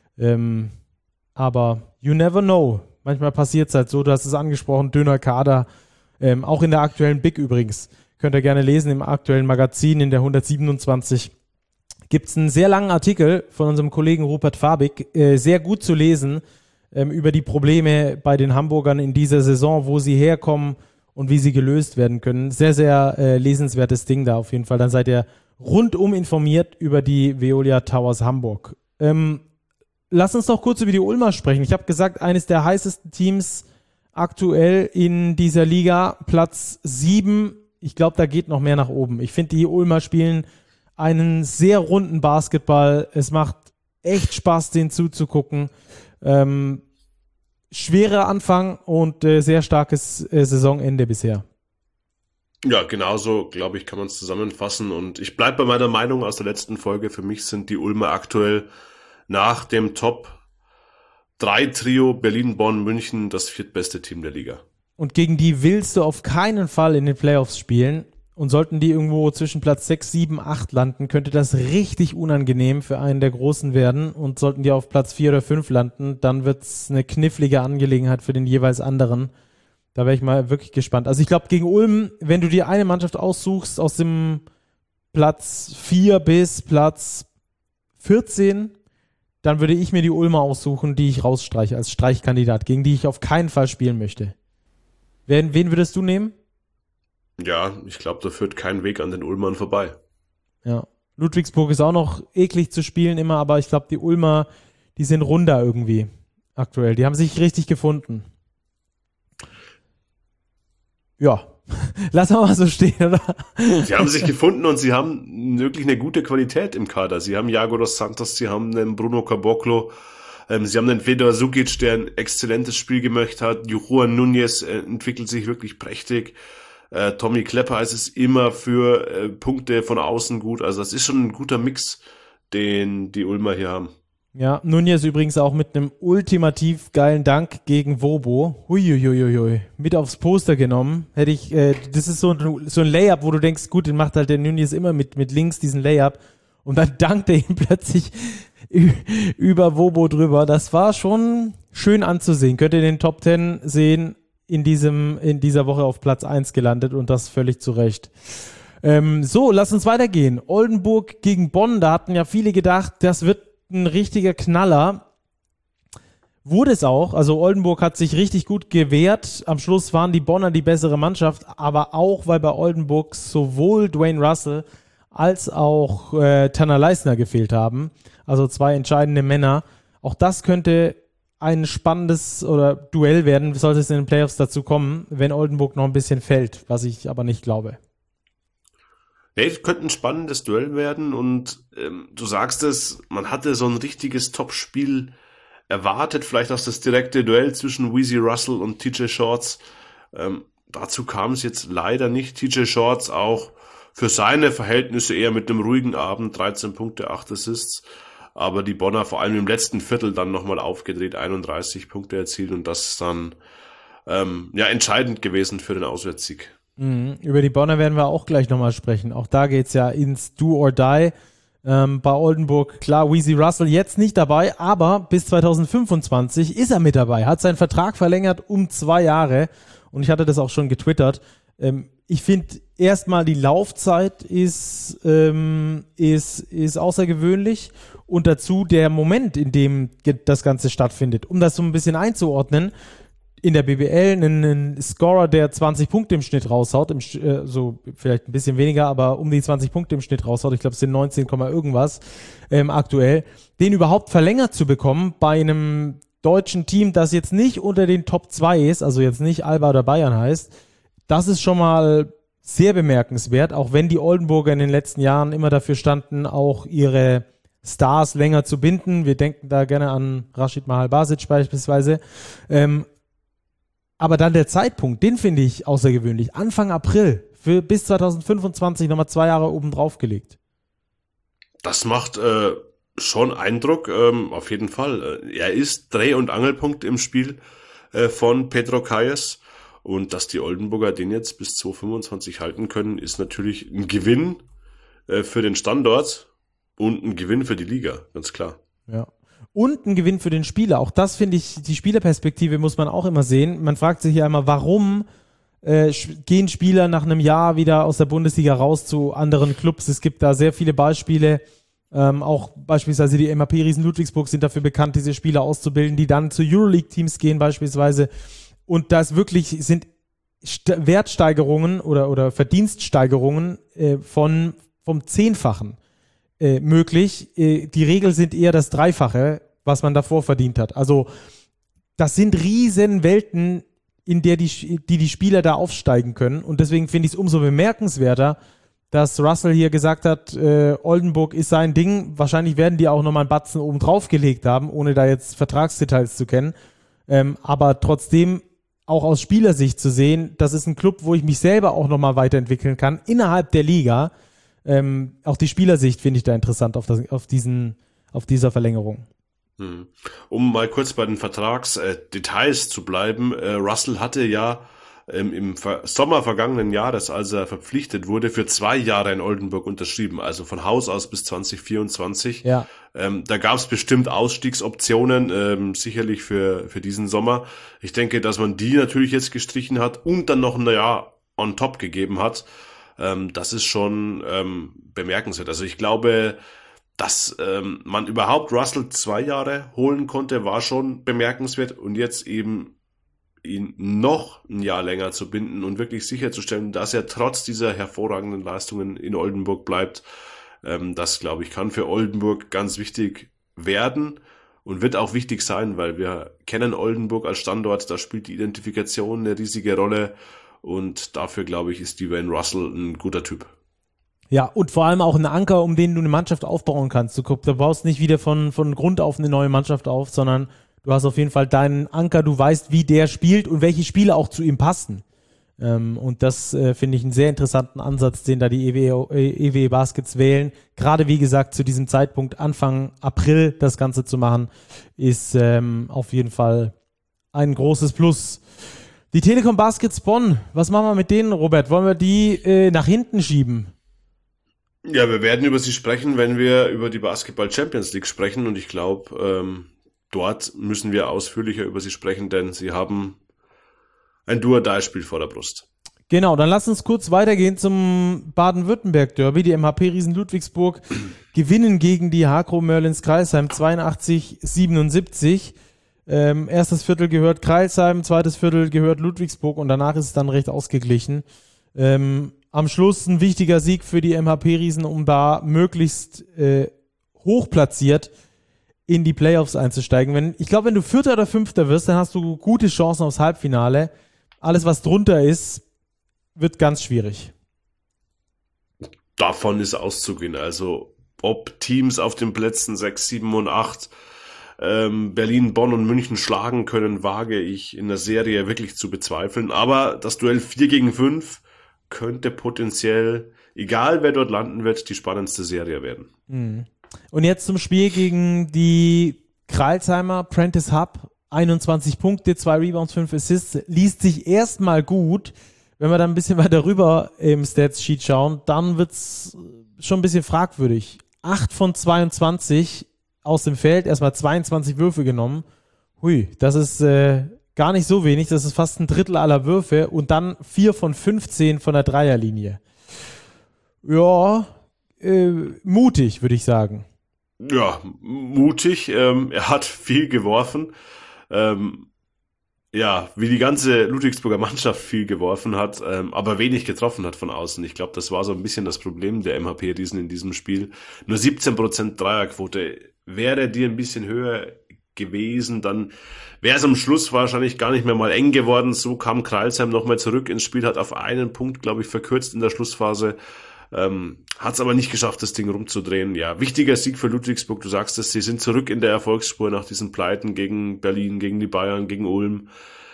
Aber you never know. Manchmal passiert es halt so, du hast es angesprochen, dünner Kader. Auch in der aktuellen Big übrigens. Könnt ihr gerne lesen im aktuellen Magazin in der 127. Gibt es einen sehr langen Artikel von unserem Kollegen Rupert Fabig, sehr gut zu lesen, über die Probleme bei den Hamburgern in dieser Saison, wo sie herkommen und wie sie gelöst werden können. Sehr, sehr lesenswertes Ding da auf jeden Fall. Dann seid ihr rundum informiert über die Veolia Towers Hamburg. Lass uns doch kurz über die Ulmer sprechen. Ich habe gesagt, eines der heißesten Teams aktuell in dieser Liga, Platz 7. Ich glaube, da geht noch mehr nach oben. Ich finde, die Ulmer spielen einen sehr runden Basketball. Es macht echt Spaß, denen zuzugucken. Schwerer Anfang und sehr starkes Saisonende bisher. Ja, genauso, glaube ich, kann man es zusammenfassen. Und ich bleibe bei meiner Meinung aus der letzten Folge. Für mich sind die Ulmer aktuell nach dem Top-3-Trio Berlin, Bonn, München das 4. beste Team der Liga. Und gegen die willst du auf keinen Fall in den Playoffs spielen. Und sollten die irgendwo zwischen Platz 6, 7, 8 landen, könnte das richtig unangenehm für einen der Großen werden. Und sollten die auf Platz 4 oder 5 landen, dann wird es eine knifflige Angelegenheit für den jeweils anderen. Da wäre ich mal wirklich gespannt. Also ich glaube, gegen Ulm, wenn du dir eine Mannschaft aussuchst aus dem Platz 4 bis Platz 14, dann würde ich mir die Ulmer aussuchen, die ich rausstreiche als Streichkandidat, gegen die ich auf keinen Fall spielen möchte. Wen würdest du nehmen? Ja, ich glaube, da führt kein Weg an den Ulmern vorbei. Ja, Ludwigsburg ist auch noch eklig zu spielen immer, aber ich glaube, die Ulmer, die sind runder irgendwie aktuell. Die haben sich richtig gefunden. Ja, lass mal so stehen, oder? Sie haben sich gefunden und sie haben wirklich eine gute Qualität im Kader. Sie haben Iago dos Santos, sie haben einen Bruno Caboclo, sie haben einen Fedor Sukic, der ein exzellentes Spiel gemacht hat. Juan Núñez entwickelt sich wirklich prächtig. Tommy Klepper ist es immer für Punkte von außen gut. Also das ist schon ein guter Mix, den die Ulmer hier haben. Ja, Núñez übrigens auch mit einem ultimativ geilen Dank gegen Wobo. Huiuiuiui. Mit aufs Poster genommen. Hätte ich, das ist so ein Layup, wo du denkst, gut, den macht halt der Núñez immer mit links diesen Layup. Und dann dankt er ihm plötzlich über Wobo drüber. Das war schon schön anzusehen. Könnt ihr den Top 10 sehen, in dieser Woche auf Platz 1 gelandet und das völlig zu Recht. So, lass uns weitergehen. Oldenburg gegen Bonn, da hatten ja viele gedacht, das wird ein richtiger Knaller. Wurde es auch. Also Oldenburg hat sich richtig gut gewehrt. Am Schluss waren die Bonner die bessere Mannschaft, aber auch, weil bei Oldenburg sowohl Dwayne Russell als auch Tanner Leisner gefehlt haben. Also 2 entscheidende Männer. Auch das könnte ein spannendes Duell werden, sollte es in den Playoffs dazu kommen, wenn Oldenburg noch ein bisschen fällt, was ich aber nicht glaube. Hey, es könnte ein spannendes Duell werden und du sagst es, man hatte so ein richtiges Top-Spiel erwartet, vielleicht auch das direkte Duell zwischen Weezy Russell und TJ Shorts. Dazu kam es jetzt leider nicht. TJ Shorts auch für seine Verhältnisse eher mit einem ruhigen Abend, 13 Punkte, 8 Assists. Aber die Bonner vor allem im letzten Viertel dann nochmal aufgedreht, 31 Punkte erzielt und das ist dann entscheidend gewesen für den Auswärtssieg. Über die Bonner werden wir auch gleich nochmal sprechen. Auch da geht's ja ins Do or Die. Bei Oldenburg, klar, Weezy Russell jetzt nicht dabei, aber bis 2025 ist er mit dabei, hat seinen Vertrag verlängert um 2 Jahre und ich hatte das auch schon getwittert. Ich finde erstmal die Laufzeit ist außergewöhnlich und dazu der Moment, in dem das Ganze stattfindet. Um das so ein bisschen einzuordnen, in der BBL einen Scorer, der 20 Punkte im Schnitt raushaut, so vielleicht ein bisschen weniger, aber um die 20 Punkte im Schnitt raushaut, ich glaube es sind 19, irgendwas aktuell, den überhaupt verlängert zu bekommen bei einem deutschen Team, das jetzt nicht unter den Top 2 ist, also jetzt nicht Alba oder Bayern heißt, das ist schon mal sehr bemerkenswert, auch wenn die Oldenburger in den letzten Jahren immer dafür standen, auch ihre Stars länger zu binden. Wir denken da gerne an Rashid Mahal Basic beispielsweise. Aber dann der Zeitpunkt, den finde ich außergewöhnlich. Anfang April, bis 2025 nochmal 2 Jahre oben drauf gelegt. Das macht schon Eindruck, auf jeden Fall. Er ist Dreh- und Angelpunkt im Spiel von Pedro Calles. Und dass die Oldenburger den jetzt bis 2025 halten können, ist natürlich ein Gewinn für den Standort und ein Gewinn für die Liga, ganz klar. Ja. Und ein Gewinn für den Spieler. Auch das finde ich, die Spielerperspektive muss man auch immer sehen. Man fragt sich ja immer, warum gehen Spieler nach einem Jahr wieder aus der Bundesliga raus zu anderen Clubs? Es gibt da sehr viele Beispiele. Auch beispielsweise die MAP Riesen Ludwigsburg sind dafür bekannt, diese Spieler auszubilden, die dann zu Euroleague-Teams gehen beispielsweise. Und das wirklich sind Wertsteigerungen oder Verdienststeigerungen vom 10-fachen möglich. Die Regel sind eher das 3-fache, was man davor verdient hat. Also das sind riesen Welten, in der die Spieler da aufsteigen können. Und deswegen finde ich es umso bemerkenswerter, dass Russell hier gesagt hat, Oldenburg ist sein Ding. Wahrscheinlich werden die auch nochmal einen Batzen oben drauf gelegt haben, ohne da jetzt Vertragsdetails zu kennen. Aber trotzdem auch aus Spielersicht zu sehen, das ist ein Club, wo ich mich selber auch nochmal weiterentwickeln kann, innerhalb der Liga. Auch die Spielersicht finde ich da interessant auf dieser Verlängerung. Um mal kurz bei den Vertragsdetails zu bleiben, Russell hatte ja im Sommer vergangenen Jahres, als er verpflichtet wurde, für 2 Jahre in Oldenburg unterschrieben, also von Haus aus bis 2024. Ja. Da gab es bestimmt Ausstiegsoptionen, sicherlich für diesen Sommer. Ich denke, dass man die natürlich jetzt gestrichen hat und dann noch ein Jahr on top gegeben hat. Das ist schon bemerkenswert. Also ich glaube, dass man überhaupt Russell 2 Jahre holen konnte, war schon bemerkenswert und jetzt eben ihn noch ein Jahr länger zu binden und wirklich sicherzustellen, dass er trotz dieser hervorragenden Leistungen in Oldenburg bleibt. Das, glaube ich, kann für Oldenburg ganz wichtig werden und wird auch wichtig sein, weil wir kennen Oldenburg als Standort, da spielt die Identifikation eine riesige Rolle und dafür, glaube ich, ist Dwayne Russell ein guter Typ. Ja, und vor allem auch ein Anker, um den du eine Mannschaft aufbauen kannst. Du baust nicht wieder von Grund auf eine neue Mannschaft auf, sondern du hast auf jeden Fall deinen Anker, du weißt, wie der spielt und welche Spiele auch zu ihm passen. Und das finde ich einen sehr interessanten Ansatz, den da die EWE Baskets wählen. Gerade wie gesagt, zu diesem Zeitpunkt Anfang April das Ganze zu machen, ist auf jeden Fall ein großes Plus. Die Telekom Baskets Bonn, was machen wir mit denen, Robert? Wollen wir die nach hinten schieben? Ja, wir werden über sie sprechen, wenn wir über die Basketball Champions League sprechen, und ich glaube, dort müssen wir ausführlicher über sie sprechen, denn sie haben ein Do-or-Die-Spiel vor der Brust. Genau, dann lass uns kurz weitergehen zum Baden-Württemberg-Derby. Die MHP-Riesen Ludwigsburg gewinnen gegen die Hakro Merlins Crailsheim 82-77. Erstes Viertel gehört Crailsheim, zweites Viertel gehört Ludwigsburg und danach ist es dann recht ausgeglichen. Am Schluss ein wichtiger Sieg für die MHP-Riesen, um da möglichst hoch platziert in die Playoffs einzusteigen. Ich glaube, wenn du Vierter oder Fünfter wirst, dann hast du gute Chancen aufs Halbfinale. Alles, was drunter ist, wird ganz schwierig. Davon ist auszugehen. Also ob Teams auf den Plätzen 6, 7 und 8 Berlin, Bonn und München schlagen können, wage ich in der Serie wirklich zu bezweifeln. Aber das Duell 4 gegen 5 könnte potenziell, egal wer dort landen wird, die spannendste Serie werden. Und jetzt zum Spiel gegen die Crailsheimer. Prentice Hub, 21 Punkte, 2 Rebounds, 5 Assists, liest sich erstmal gut. Wenn wir dann ein bisschen weiter rüber im Stats-Sheet schauen, dann wird's schon ein bisschen fragwürdig. 8 von 22 aus dem Feld, erstmal 22 Würfe genommen. Hui, das ist gar nicht so wenig, das ist fast ein Drittel aller Würfe und dann 4 von 15 von der Dreierlinie. Ja, mutig, würde ich sagen. Ja, mutig. Er hat viel geworfen. Ja, wie die ganze Ludwigsburger Mannschaft viel geworfen hat, aber wenig getroffen hat von außen. Ich glaube, das war so ein bisschen das Problem der MHP-Riesen in diesem Spiel. Nur 17% Dreierquote. Wäre die ein bisschen höher gewesen, dann wäre es am Schluss wahrscheinlich gar nicht mehr mal eng geworden. So kam Crailsheim nochmal zurück ins Spiel, hat auf einen Punkt, glaube ich, verkürzt in der Schlussphase. Hat es aber nicht geschafft, das Ding rumzudrehen. Ja, wichtiger Sieg für Ludwigsburg. Du sagst es, sie sind zurück in der Erfolgsspur nach diesen Pleiten gegen Berlin, gegen die Bayern, gegen Ulm.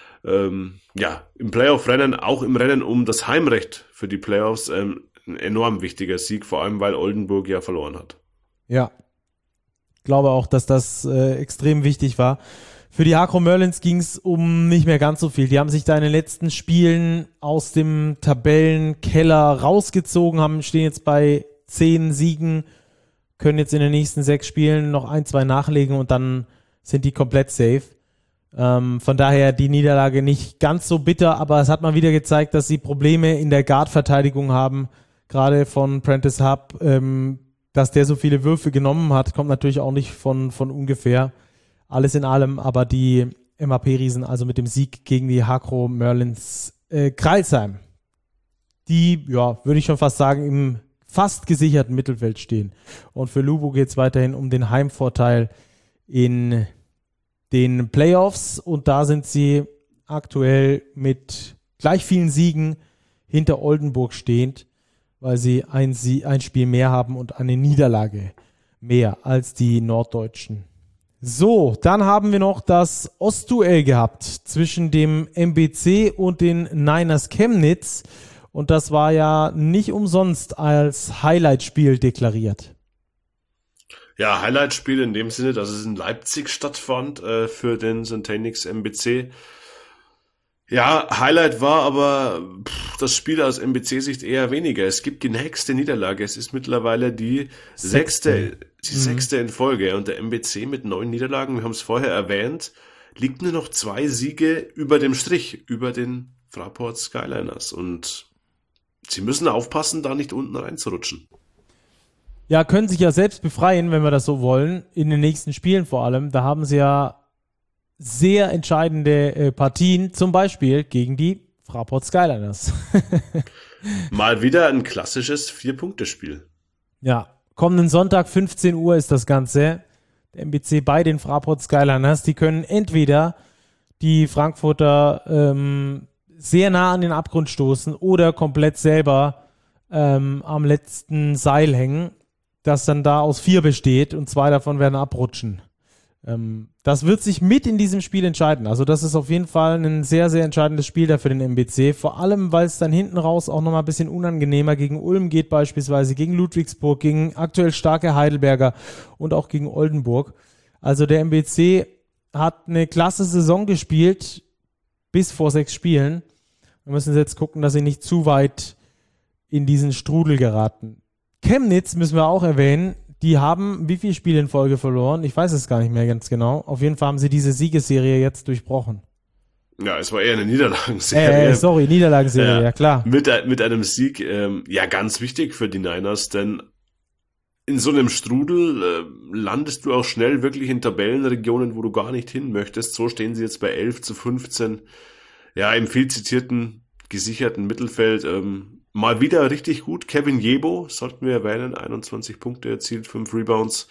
Ja, im Playoff-Rennen, auch im Rennen um das Heimrecht für die Playoffs, ein enorm wichtiger Sieg, vor allem weil Oldenburg ja verloren hat. Ja, ich glaube auch, dass das extrem wichtig war. Für die Hakro Merlins ging es um nicht mehr ganz so viel. Die haben sich da in den letzten Spielen aus dem Tabellenkeller rausgezogen, stehen jetzt bei 10 Siegen, können jetzt in den nächsten 6 Spielen noch 1, 2 nachlegen und dann sind die komplett safe. Von daher die Niederlage nicht ganz so bitter, aber es hat mal wieder gezeigt, dass sie Probleme in der Guard-Verteidigung haben, gerade von Prentice Hub. Dass der so viele Würfe genommen hat, kommt natürlich auch nicht von ungefähr. Alles in allem, aber die MHP-Riesen, also mit dem Sieg gegen die Hakro Merlins Crailsheim, die, ja, würde ich schon fast sagen, im fast gesicherten Mittelfeld stehen. Und für Lubo geht es weiterhin um den Heimvorteil in den Playoffs. Und da sind sie aktuell mit gleich vielen Siegen hinter Oldenburg stehend, weil sie ein Spiel mehr haben und eine Niederlage mehr als die Norddeutschen. So, dann haben wir noch das Ostduell gehabt zwischen dem MBC und den Niners Chemnitz. Und das war ja nicht umsonst als Highlight-Spiel deklariert. Ja, Highlight-Spiel in dem Sinne, dass es in Leipzig stattfand für den Centenix MBC. Ja, Highlight war aber das Spiel aus MBC-Sicht eher weniger. Es gibt die nächste Niederlage. Es ist mittlerweile die sechste in Folge. Und der MBC mit 9 Niederlagen, wir haben es vorher erwähnt, liegt nur noch 2 Siege über dem Strich, über den Fraport Skyliners. Und sie müssen aufpassen, da nicht unten reinzurutschen. Ja, können sich ja selbst befreien, wenn wir das so wollen, in den nächsten Spielen vor allem. Da haben sie ja sehr entscheidende Partien, zum Beispiel gegen die Fraport Skyliners. Mal wieder ein klassisches 4-Punkte-Spiel. Ja, kommenden Sonntag 15 Uhr ist das Ganze. Der MBC bei den Fraport Skyliners. Die können entweder die Frankfurter sehr nah an den Abgrund stoßen oder komplett selber am letzten Seil hängen, das dann da aus 4 besteht und 2 davon werden abrutschen. Das wird sich mit in diesem Spiel entscheiden. Also das ist auf jeden Fall ein sehr, sehr entscheidendes Spiel da für den MBC. Vor allem, weil es dann hinten raus auch nochmal ein bisschen unangenehmer gegen Ulm geht beispielsweise, gegen Ludwigsburg, gegen aktuell starke Heidelberger und auch gegen Oldenburg. Also der MBC hat eine klasse Saison gespielt bis vor 6 Spielen. Wir müssen jetzt gucken, dass sie nicht zu weit in diesen Strudel geraten. Chemnitz müssen wir auch erwähnen. Die haben wie viele Spiele in Folge verloren? Ich weiß es gar nicht mehr ganz genau. Auf jeden Fall haben sie diese Siegesserie jetzt durchbrochen. Ja, es war eher eine Niederlagenserie. Niederlagenserie, ja klar. Mit einem Sieg, ja, ganz wichtig für die Niners, denn in so einem Strudel landest du auch schnell wirklich in Tabellenregionen, wo du gar nicht hin möchtest. So stehen sie jetzt bei 11-15. Ja, im viel zitierten, gesicherten Mittelfeld. Mal wieder richtig gut. Kevin Jebo, sollten wir erwähnen, 21 Punkte erzielt, 5 Rebounds.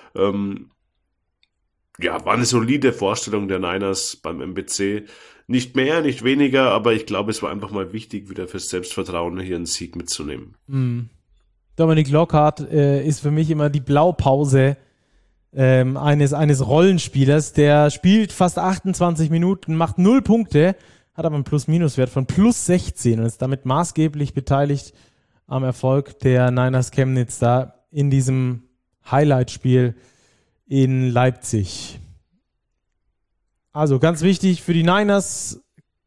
Ja, war eine solide Vorstellung der Niners beim MBC. Nicht mehr, nicht weniger, aber ich glaube, es war einfach mal wichtig, wieder fürs Selbstvertrauen hier einen Sieg mitzunehmen. Dominik Lockhart ist für mich immer die Blaupause eines Rollenspielers. Der spielt fast 28 Minuten, macht 0 Punkte, hat aber einen Plus-Minus-Wert von plus 16 und ist damit maßgeblich beteiligt am Erfolg der Niners Chemnitz da in diesem Highlight-Spiel in Leipzig. Also ganz wichtig für die Niners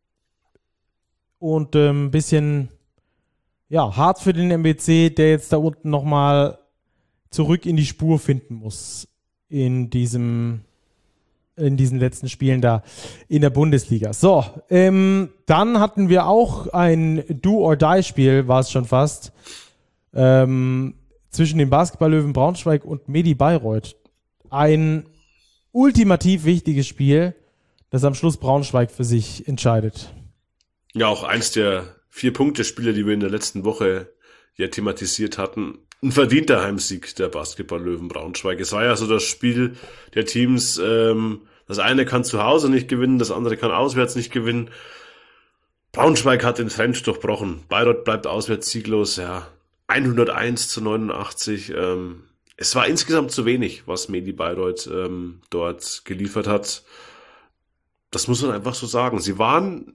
und ein bisschen hart für den MBC, der jetzt da unten nochmal zurück in die Spur finden muss in diesen letzten Spielen da in der Bundesliga. So, dann hatten wir auch ein Do-or-Die-Spiel, war es schon fast, zwischen dem Basketball-Löwen Braunschweig und Medi Bayreuth. Ein ultimativ wichtiges Spiel, das am Schluss Braunschweig für sich entscheidet. Ja, auch eins der 4-Punkte-Spiele, die wir in der letzten Woche ja thematisiert hatten. Ein verdienter Heimsieg der Basketball-Löwen Braunschweig. Es war ja so das Spiel der Teams, das eine kann zu Hause nicht gewinnen, das andere kann auswärts nicht gewinnen. Braunschweig hat den Trend durchbrochen. Bayreuth bleibt auswärts sieglos, ja. 101-89. Es war insgesamt zu wenig, was Medi Bayreuth dort geliefert hat. Das muss man einfach so sagen. Sie waren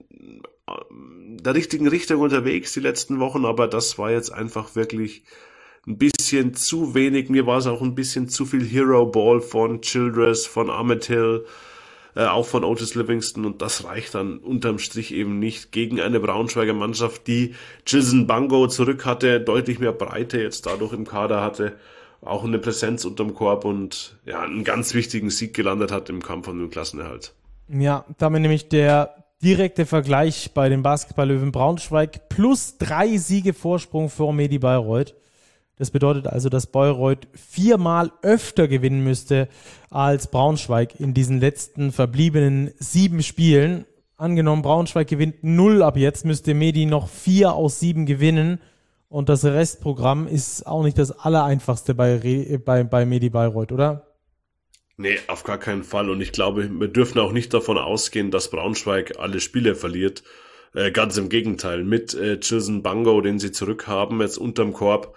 in der richtigen Richtung unterwegs die letzten Wochen, aber das war jetzt einfach wirklich ein bisschen zu wenig. Mir war es auch ein bisschen zu viel Hero Ball von Childress, von Ahmed Hill, auch von Otis Livingston, und das reicht dann unterm Strich eben nicht gegen eine Braunschweiger Mannschaft, die Chilson Bango zurück hatte, deutlich mehr Breite jetzt dadurch im Kader hatte, auch eine Präsenz unterm Korb und ja, einen ganz wichtigen Sieg gelandet hat im Kampf um den Klassenerhalt. Ja, damit nämlich der direkte Vergleich bei den Basketball-Löwen Braunschweig plus 3 Siege Vorsprung vor Medi Bayreuth. Das bedeutet also, dass Bayreuth 4-mal öfter gewinnen müsste als Braunschweig in diesen letzten verbliebenen 7 Spielen. Angenommen, Braunschweig gewinnt 0 ab jetzt, müsste Medi noch 4 aus 7 gewinnen. Und das Restprogramm ist auch nicht das allereinfachste bei Medi Bayreuth, oder? Nee, auf gar keinen Fall. Und ich glaube, wir dürfen auch nicht davon ausgehen, dass Braunschweig alle Spiele verliert. Ganz im Gegenteil. Mit Chilson Bango, den sie zurückhaben, jetzt unterm Korb,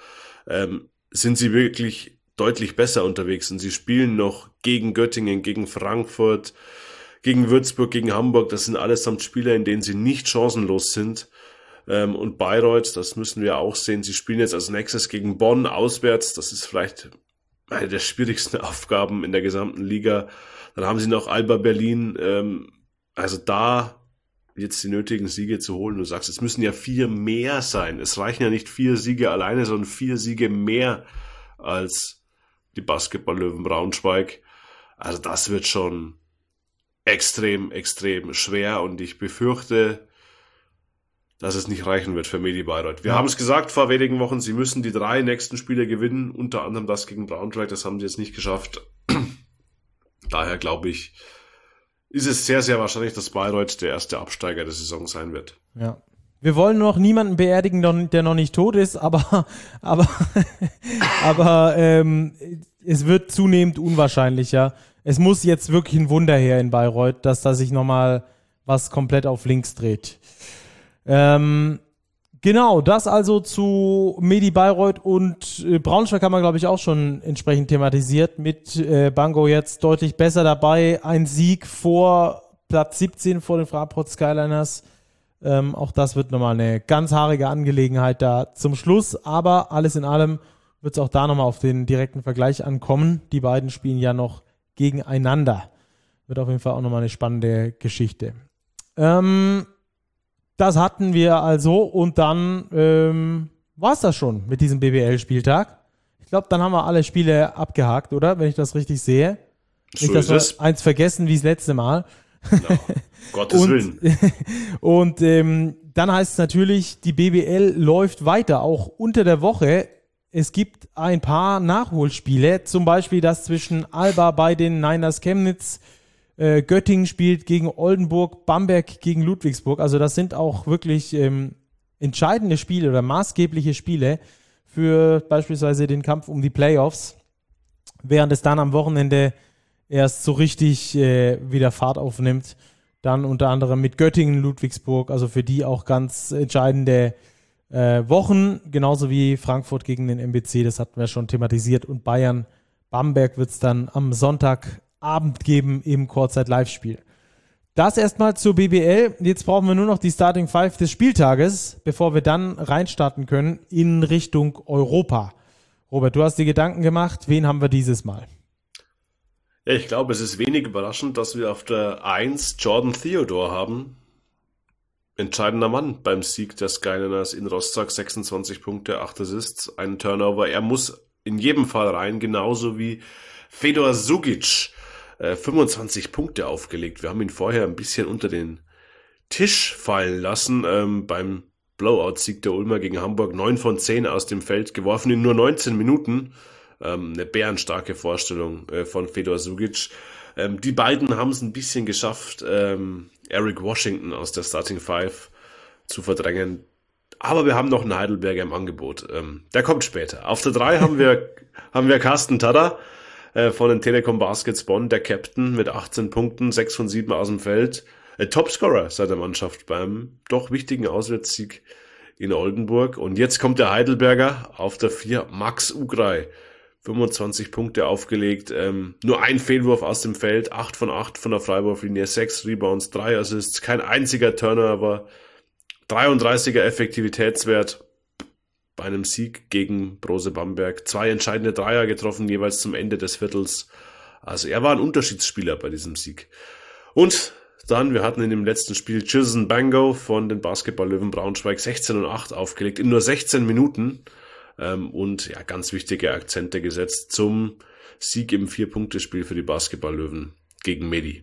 sind sie wirklich deutlich besser unterwegs. Und sie spielen noch gegen Göttingen, gegen Frankfurt, gegen Würzburg, gegen Hamburg. Das sind allesamt Spieler, in denen sie nicht chancenlos sind. Und Bayreuth, das müssen wir auch sehen, sie spielen jetzt als nächstes gegen Bonn auswärts. Das ist vielleicht eine der schwierigsten Aufgaben in der gesamten Liga. Dann haben sie noch Alba Berlin. Also da jetzt die nötigen Siege zu holen. Du sagst, es müssen ja 4 mehr sein. Es reichen ja nicht 4 Siege alleine, sondern 4 Siege mehr als die Basketball-Löwen Braunschweig. Also das wird schon extrem, extrem schwer und ich befürchte, dass es nicht reichen wird für Medi Bayreuth. Wir haben es gesagt vor wenigen Wochen, sie müssen die 3 nächsten Spiele gewinnen, unter anderem das gegen Braunschweig, das haben sie jetzt nicht geschafft. Daher glaube ich, ist es sehr, sehr wahrscheinlich, dass Bayreuth der erste Absteiger der Saison sein wird. Ja. Wir wollen noch niemanden beerdigen, der noch nicht tot ist, aber es wird zunehmend unwahrscheinlicher. Es muss jetzt wirklich ein Wunder her in Bayreuth, dass da sich nochmal was komplett auf links dreht. Genau, das also zu Medi Bayreuth und Braunschweig haben wir, glaube ich, auch schon entsprechend thematisiert. Mit Bango jetzt deutlich besser dabei. Ein Sieg vor Platz 17 vor den Fraport Skyliners. Auch das wird nochmal eine ganz haarige Angelegenheit da zum Schluss. Aber alles in allem wird es auch da nochmal auf den direkten Vergleich ankommen. Die beiden spielen ja noch gegeneinander. Wird auf jeden Fall auch nochmal eine spannende Geschichte. Das hatten wir also und dann war es das schon mit diesem BBL-Spieltag. Ich glaube, dann haben wir alle Spiele abgehakt, oder? Wenn ich das richtig sehe. So nicht, dass ist wir eins vergessen wie das letzte Mal. No, Gottes Willen. Und dann heißt es natürlich, die BBL läuft weiter, auch unter der Woche. Es gibt ein paar Nachholspiele, zum Beispiel das zwischen Alba bei den Niners Chemnitz, Göttingen spielt gegen Oldenburg, Bamberg gegen Ludwigsburg. Also das sind auch wirklich entscheidende Spiele oder maßgebliche Spiele für beispielsweise den Kampf um die Playoffs, während es dann am Wochenende erst so richtig wieder Fahrt aufnimmt. Dann unter anderem mit Göttingen, Ludwigsburg, also für die auch ganz entscheidende Wochen, genauso wie Frankfurt gegen den MBC, das hatten wir schon thematisiert, und Bayern, Bamberg wird es dann am Sonntagabend geben im Kurzzeit-Live-Spiel. Das erstmal zur BBL. Jetzt brauchen wir nur noch die Starting Five des Spieltages, bevor wir dann reinstarten können in Richtung Europa. Robert, du hast dir Gedanken gemacht. Wen haben wir dieses Mal? Ja, ich glaube, es ist wenig überraschend, dass wir auf der 1 Jordan Theodore haben. Entscheidender Mann beim Sieg der Skyliners in Rostock. 26 Punkte, 8 Assists, ein Turnover. Er muss in jedem Fall rein, genauso wie Fedor Sugic. 25 Punkte aufgelegt. Wir haben ihn vorher ein bisschen unter den Tisch fallen lassen. Beim Blowout-Sieg der Ulmer gegen Hamburg 9 von 10 aus dem Feld geworfen in nur 19 Minuten. Eine bärenstarke Vorstellung von Fedor Sugic. Die beiden haben es ein bisschen geschafft, Eric Washington aus der Starting Five zu verdrängen. Aber wir haben noch einen Heidelberger im Angebot. Der kommt später. Auf der 3 haben wir Carsten Tada von den Telekom Baskets Bonn, der Captain mit 18 Punkten, 6 von 7 aus dem Feld. Topscorer seiner Mannschaft beim doch wichtigen Auswärtssieg in Oldenburg. Und jetzt kommt der Heidelberger auf der 4, Max Ugrei. 25 Punkte aufgelegt, nur ein Fehlwurf aus dem Feld, 8 von 8 von der Freiwurflinie, 6 Rebounds, 3 Assists, kein einziger Turnover, 33er Effektivitätswert bei einem Sieg gegen Brose Bamberg, 2 entscheidende Dreier getroffen, jeweils zum Ende des Viertels. Also er war ein Unterschiedsspieler bei diesem Sieg. Und dann, wir hatten in dem letzten Spiel Chilson Bango von den Basketball-Löwen Braunschweig 16 und 8 aufgelegt in nur 16 Minuten. Und ja, ganz wichtige Akzente gesetzt zum Sieg im 4-Punkte-Spiel für die Basketball-Löwen gegen Medi.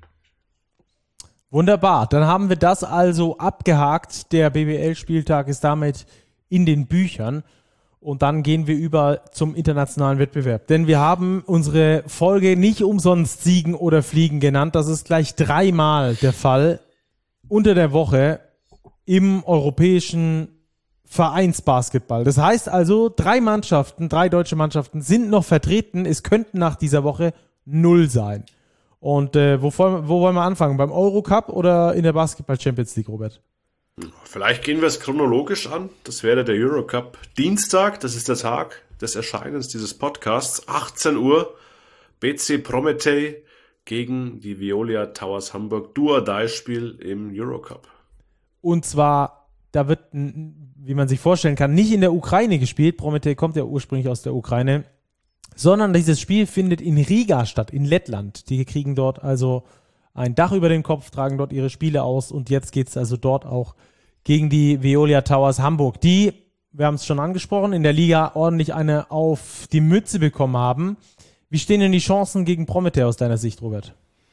Wunderbar, dann haben wir das also abgehakt. Der BBL-Spieltag ist damit in den Büchern. Und dann gehen wir über zum internationalen Wettbewerb. Denn wir haben unsere Folge nicht umsonst Siegen oder Fliegen genannt. Das ist gleich 3-mal der Fall unter der Woche im europäischen Vereinsbasketball. Das heißt also, 3 deutsche Mannschaften sind noch vertreten. Es könnten nach dieser Woche 0 sein. Und wo wollen wir anfangen? Beim Eurocup oder in der Basketball Champions League, Robert? Vielleicht gehen wir es chronologisch an. Das wäre der Eurocup Dienstag. Das ist der Tag des Erscheinens dieses Podcasts. 18 Uhr. BC Prometei gegen die Veolia Towers Hamburg. Do-or-Die-Spiel im Eurocup. Und zwar, da wird, wie man sich vorstellen kann, nicht in der Ukraine gespielt. Prometei kommt ja ursprünglich aus der Ukraine. Sondern dieses Spiel findet in Riga statt, in Lettland. Die kriegen dort also ein Dach über den Kopf, tragen dort ihre Spiele aus und jetzt geht es also dort auch gegen die Veolia Towers Hamburg, die, wir haben es schon angesprochen, in der Liga ordentlich eine auf die Mütze bekommen haben. Wie stehen denn die Chancen gegen Prometei aus deiner Sicht, Robert?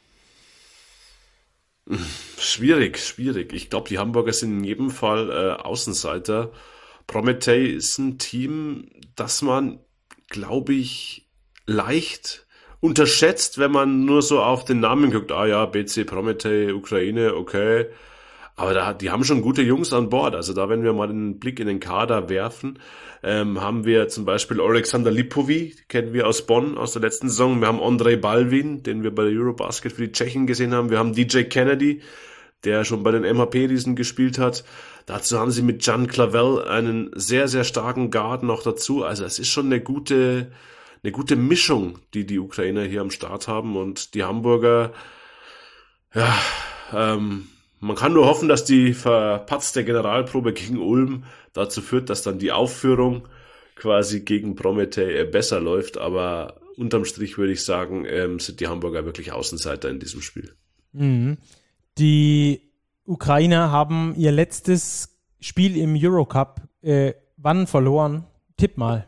Schwierig. Ich glaube, die Hamburger sind in jedem Fall Außenseiter. Prometei ist ein Team, das man, glaube ich, leicht unterschätzt, wenn man nur so auf den Namen guckt. Ah ja, BC Prometei, Ukraine, okay. Aber die haben schon gute Jungs an Bord. Also da, wenn wir mal einen Blick in den Kader werfen, haben wir zum Beispiel Alexander Lipovi, kennen wir aus Bonn aus der letzten Saison. Wir haben Andrej Balvin, den wir bei der Eurobasket für die Tschechen gesehen haben. Wir haben DJ Kennedy, der schon bei den MHP-Riesen gespielt hat. Dazu haben sie mit Gian Clavel einen sehr, sehr starken Guard noch dazu. Also es ist schon eine gute Mischung, die Ukrainer hier am Start haben. Und die Hamburger, ja, man kann nur hoffen, dass die verpatzte Generalprobe gegen Ulm dazu führt, dass dann die Aufführung quasi gegen Prometey besser läuft. Aber unterm Strich würde ich sagen, sind die Hamburger wirklich Außenseiter in diesem Spiel. Mhm. Die Ukrainer haben ihr letztes Spiel im Eurocup wann verloren? Tipp mal.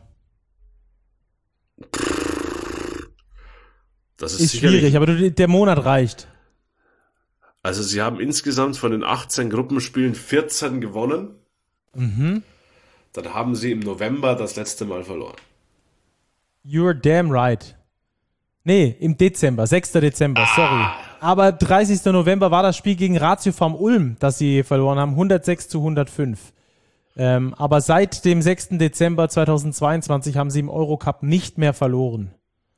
Das ist schwierig, aber der Monat reicht. Also sie haben insgesamt von den 18 Gruppenspielen 14 gewonnen. Mhm. Dann haben sie im November das letzte Mal verloren. You're damn right. Nee, im Dezember, 6. Dezember, sorry. Aber 30. November war das Spiel gegen Ratiofarm Ulm, das sie verloren haben, 106-105. Aber seit dem 6. Dezember 2022 haben sie im Eurocup nicht mehr verloren.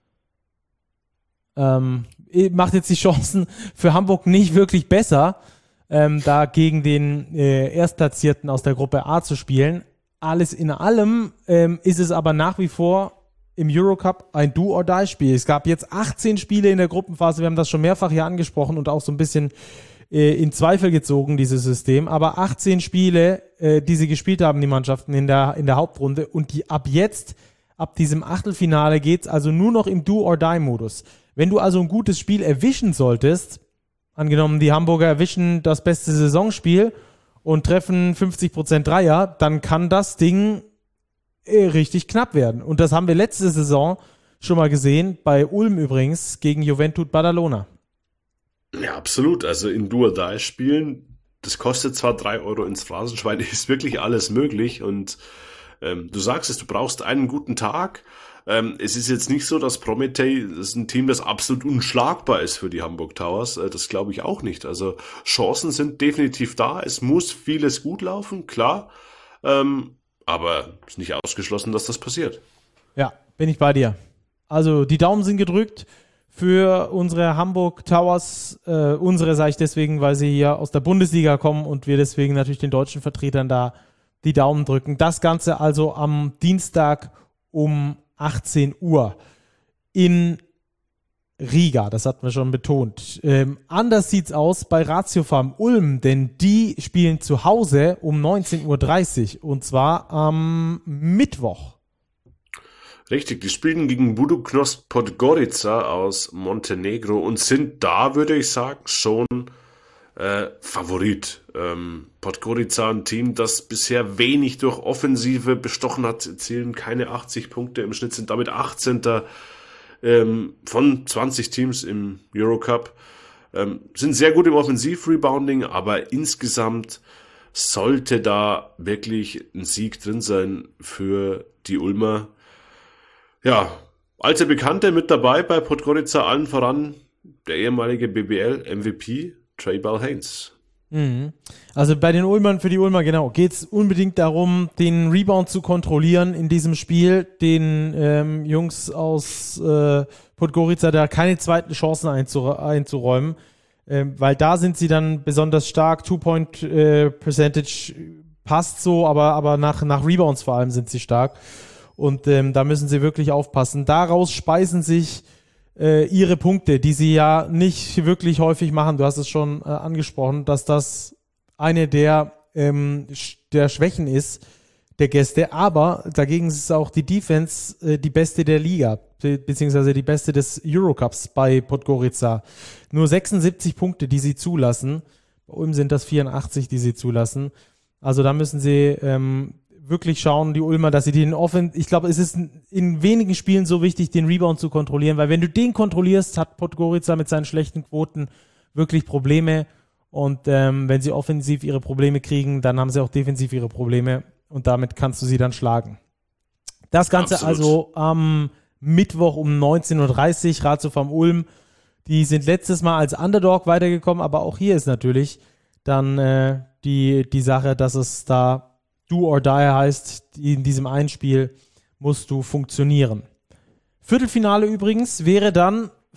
Macht jetzt die Chancen für Hamburg nicht wirklich besser, da gegen den Erstplatzierten aus der Gruppe A zu spielen. Alles in allem ist es aber nach wie vor im Eurocup ein Do-or-Die-Spiel. Es gab jetzt 18 Spiele in der Gruppenphase, wir haben das schon mehrfach hier angesprochen und auch so ein bisschen in Zweifel gezogen, dieses System. Aber 18 Spiele, die sie gespielt haben, die Mannschaften in der Hauptrunde, und ab diesem Achtelfinale geht's also nur noch im Do-or-Die-Modus. Wenn du also ein gutes Spiel erwischen solltest, angenommen die Hamburger erwischen das beste Saisonspiel und treffen 50% Dreier, dann kann das Ding richtig knapp werden. Und das haben wir letzte Saison schon mal gesehen, bei Ulm übrigens, gegen Juventud Badalona. Ja, absolut. Also in Do-or-Die-Spielen, das kostet zwar 3 Euro ins Phrasenschwein, ist wirklich alles möglich. Und du sagst es, du brauchst einen guten Tag. Es ist jetzt nicht so, dass Prometey, das ist ein Team, das absolut unschlagbar ist für die Hamburg Towers. Das glaube ich auch nicht. Also Chancen sind definitiv da. Es muss vieles gut laufen, klar. Aber es ist nicht ausgeschlossen, dass das passiert. Ja, bin ich bei dir. Also die Daumen sind gedrückt für unsere Hamburg Towers. Unsere sage ich deswegen, weil sie hier aus der Bundesliga kommen und wir deswegen natürlich den deutschen Vertretern da die Daumen drücken. Das Ganze also am Dienstag um 18 Uhr in Riga, das hatten wir schon betont. Anders sieht's aus bei Ratiofarm Ulm, denn die spielen zu Hause um 19.30 Uhr und zwar am Mittwoch. Richtig, die spielen gegen Budućnost Podgorica aus Montenegro und sind da, würde ich sagen, schon Favorit. Podgorica, ein Team, das bisher wenig durch Offensive bestochen hat, erzielen keine 80 Punkte im Schnitt, sind damit 18. Von 20 Teams im Eurocup, sind sehr gut im Offensiv-Rebounding, aber insgesamt sollte da wirklich ein Sieg drin sein für die Ulmer. Ja, alte Bekannte mit dabei bei Podgorica, allen voran der ehemalige BBL-MVP Trey Bell-Haynes. Also bei den Ulmern, für die Ulmer, genau, geht es unbedingt darum, den Rebound zu kontrollieren in diesem Spiel, den Jungs aus Podgorica da keine zweiten Chancen einzuräumen, weil da sind sie dann besonders stark. Two-Point-Percentage passt so, aber nach Rebounds vor allem sind sie stark und da müssen sie wirklich aufpassen. Daraus speisen sich ihre Punkte, die sie ja nicht wirklich häufig machen. Du hast es schon angesprochen, dass das eine der Schwächen ist der Gäste, aber dagegen ist es auch die Defense die beste der Liga, beziehungsweise die beste des Eurocups bei Podgorica. Nur 76 Punkte, die sie zulassen. Bei Ulm sind das 84, die sie zulassen. Also da müssen sie wirklich schauen, die Ulmer, dass sie ich glaube, es ist in wenigen Spielen so wichtig, den Rebound zu kontrollieren, weil wenn du den kontrollierst, hat Podgorica mit seinen schlechten Quoten wirklich Probleme und wenn sie offensiv ihre Probleme kriegen, dann haben sie auch defensiv ihre Probleme und damit kannst du sie dann schlagen. Das Ganze Absolut. Also am Mittwoch um 19.30 Uhr, Ratiofarm Ulm, die sind letztes Mal als Underdog weitergekommen, aber auch hier ist natürlich dann die Sache, dass es da Do or Die heißt, in diesem einen Spiel musst du funktionieren. Viertelfinale übrigens wäre dann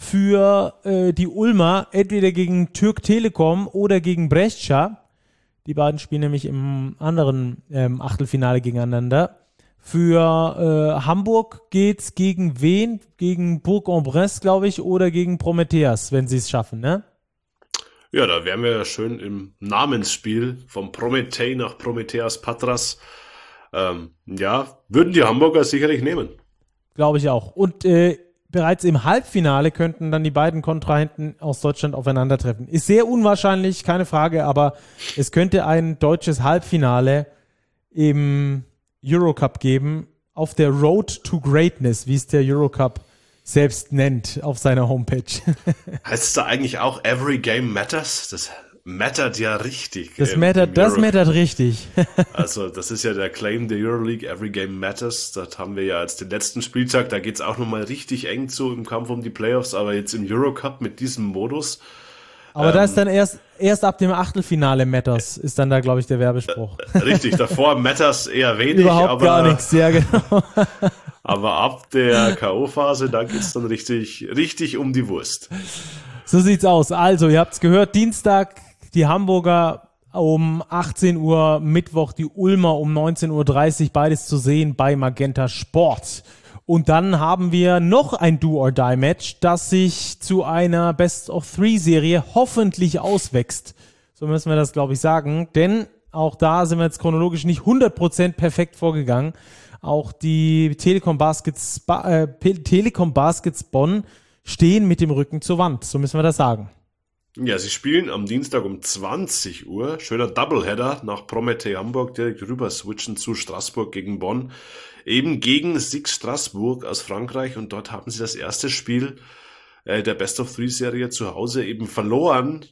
für die Ulmer, entweder gegen Türk Telekom oder gegen Brescia. Die beiden spielen nämlich im anderen Achtelfinale gegeneinander. Für Hamburg geht's gegen wen? Gegen Bourg-en-Bresse, glaube ich, oder gegen Prometheas, wenn sie es schaffen, ne? Ja, da wären wir ja schön im Namensspiel vom Prometei nach Prometheas Patras. Ja, würden die Hamburger sicherlich nehmen. Glaube ich auch. Und bereits im Halbfinale könnten dann die beiden Kontrahenten aus Deutschland aufeinandertreffen. Ist sehr unwahrscheinlich, keine Frage, aber es könnte ein deutsches Halbfinale im Eurocup geben, auf der Road to Greatness, wie es der Eurocup selbst nennt auf seiner Homepage. Heißt es da eigentlich auch Every Game Matters? Das mattert ja richtig. Das mattert richtig. Also das ist ja der Claim der Euroleague, Every Game Matters. Das haben wir ja als den letzten Spieltag, da geht's auch nochmal richtig eng zu im Kampf um die Playoffs, aber jetzt im Eurocup mit diesem Modus. Aber da ist dann erst ab dem Achtelfinale Matters, ist dann da, glaube ich, der Werbespruch. Richtig, davor Matters eher wenig. Überhaupt gar nichts, ja genau. Aber ab der K.O.-Phase, da geht's dann richtig um die Wurst. So sieht's aus. Also, ihr habt's gehört, Dienstag die Hamburger um 18 Uhr, Mittwoch die Ulmer um 19.30 Uhr, beides zu sehen bei Magenta Sport. Und dann haben wir noch ein Do-or-Die-Match, das sich zu einer Best-of-Three-Serie hoffentlich auswächst. So müssen wir das, glaube ich, sagen. Denn auch da sind wir jetzt chronologisch nicht 100% perfekt vorgegangen. Auch die Telekom Baskets Bonn stehen mit dem Rücken zur Wand. So müssen wir das sagen. Ja, sie spielen am Dienstag um 20 Uhr. Schöner Doubleheader nach Prometei Hamburg, direkt rüber switchen zu Straßburg gegen Bonn. Eben gegen SIG Straßburg aus Frankreich. Und dort haben sie das erste Spiel der Best-of-Three-Serie zu Hause eben verloren.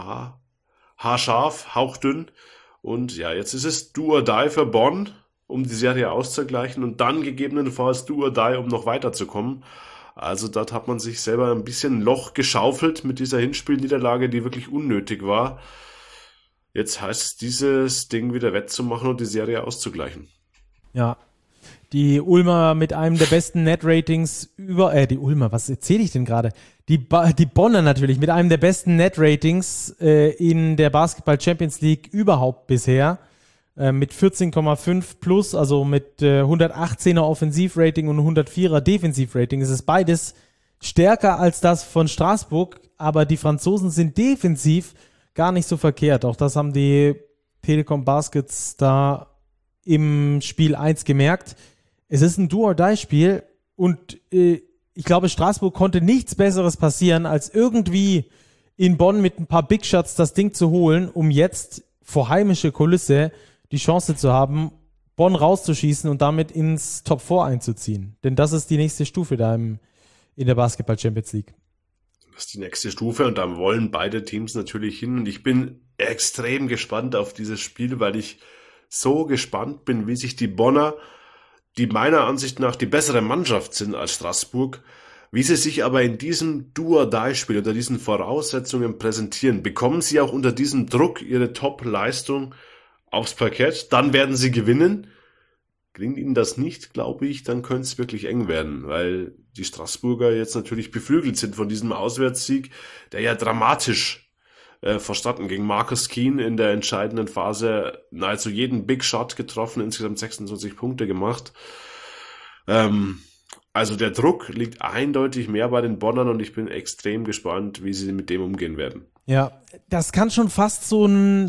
Haarscharf, hauchdünn. Und ja, jetzt ist es Do or Die für Bonn, um die Serie auszugleichen. Und dann gegebenenfalls Do or Die, um noch weiterzukommen. Also dort hat man sich selber ein bisschen Loch geschaufelt mit dieser Hinspielniederlage, die wirklich unnötig war. Jetzt heißt es, dieses Ding wieder wettzumachen und die Serie auszugleichen. Ja, die Ulmer mit einem der besten Net-Ratings die Ulmer, was erzähle ich denn gerade? Die Bonner natürlich mit einem der besten Net-Ratings in der Basketball Champions League überhaupt bisher. Mit 14,5 plus, also mit 118er Offensivrating und 104er Defensivrating. Es ist beides stärker als das von Straßburg, aber die Franzosen sind defensiv gar nicht so verkehrt. Auch das haben die Telekom Baskets da im Spiel 1 gemerkt. Es ist ein Do-or-Die-Spiel und ich glaube, Straßburg konnte nichts Besseres passieren, als irgendwie in Bonn mit ein paar Big Shots das Ding zu holen, um jetzt vor heimische Kulisse die Chance zu haben, Bonn rauszuschießen und damit ins Top 4 einzuziehen. Denn das ist die nächste Stufe da in der Basketball Champions League. Das ist die nächste Stufe und da wollen beide Teams natürlich hin. Und ich bin extrem gespannt auf dieses Spiel, weil ich so gespannt bin, wie sich die Bonner, die meiner Ansicht nach die bessere Mannschaft sind als Straßburg, wie sie sich aber in diesem Do-or-Die-Spiel unter diesen Voraussetzungen präsentieren. Bekommen sie auch unter diesem Druck ihre Top-Leistung aufs Parkett, dann werden sie gewinnen. Gelingt ihnen das nicht, glaube ich, dann könnte es wirklich eng werden, weil die Straßburger jetzt natürlich beflügelt sind von diesem Auswärtssieg, der ja dramatisch verstanden gegen Marcus Keane in der entscheidenden Phase, nahezu jeden Big Shot getroffen, insgesamt 26 Punkte gemacht. Also der Druck liegt eindeutig mehr bei den Bonnern und ich bin extrem gespannt, wie sie mit dem umgehen werden. Ja, das kann schon fast so ein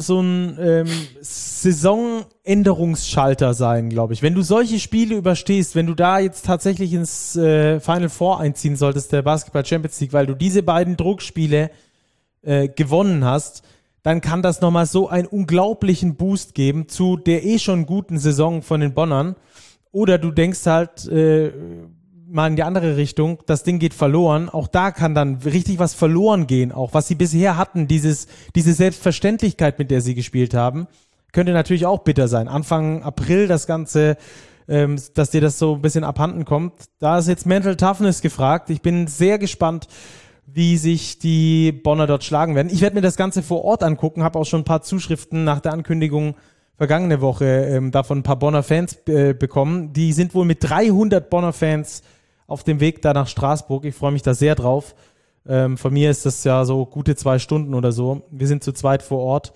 Saisonänderungsschalter sein, glaube ich. Wenn du solche Spiele überstehst, wenn du da jetzt tatsächlich ins Final Four einziehen solltest, der Basketball Champions League, weil du diese beiden Druckspiele gewonnen hast, dann kann das nochmal so einen unglaublichen Boost geben zu der schon guten Saison von den Bonnern. Oder du denkst halt mal in die andere Richtung, das Ding geht verloren. Auch da kann dann richtig was verloren gehen. Auch was sie bisher hatten, diese Selbstverständlichkeit, mit der sie gespielt haben, könnte natürlich auch bitter sein. Anfang April das Ganze, dass dir das so ein bisschen abhanden kommt. Da ist jetzt Mental Toughness gefragt. Ich bin sehr gespannt, wie sich die Bonner dort schlagen werden. Ich werde mir das Ganze vor Ort angucken, habe auch schon ein paar Zuschriften nach der Ankündigung vergangene Woche davon ein paar Bonner Fans bekommen. Die sind wohl mit 300 Bonner Fans auf dem Weg da nach Straßburg. Ich freue mich da sehr drauf. Von mir ist das ja so gute 2 Stunden oder so. Wir sind zu zweit vor Ort.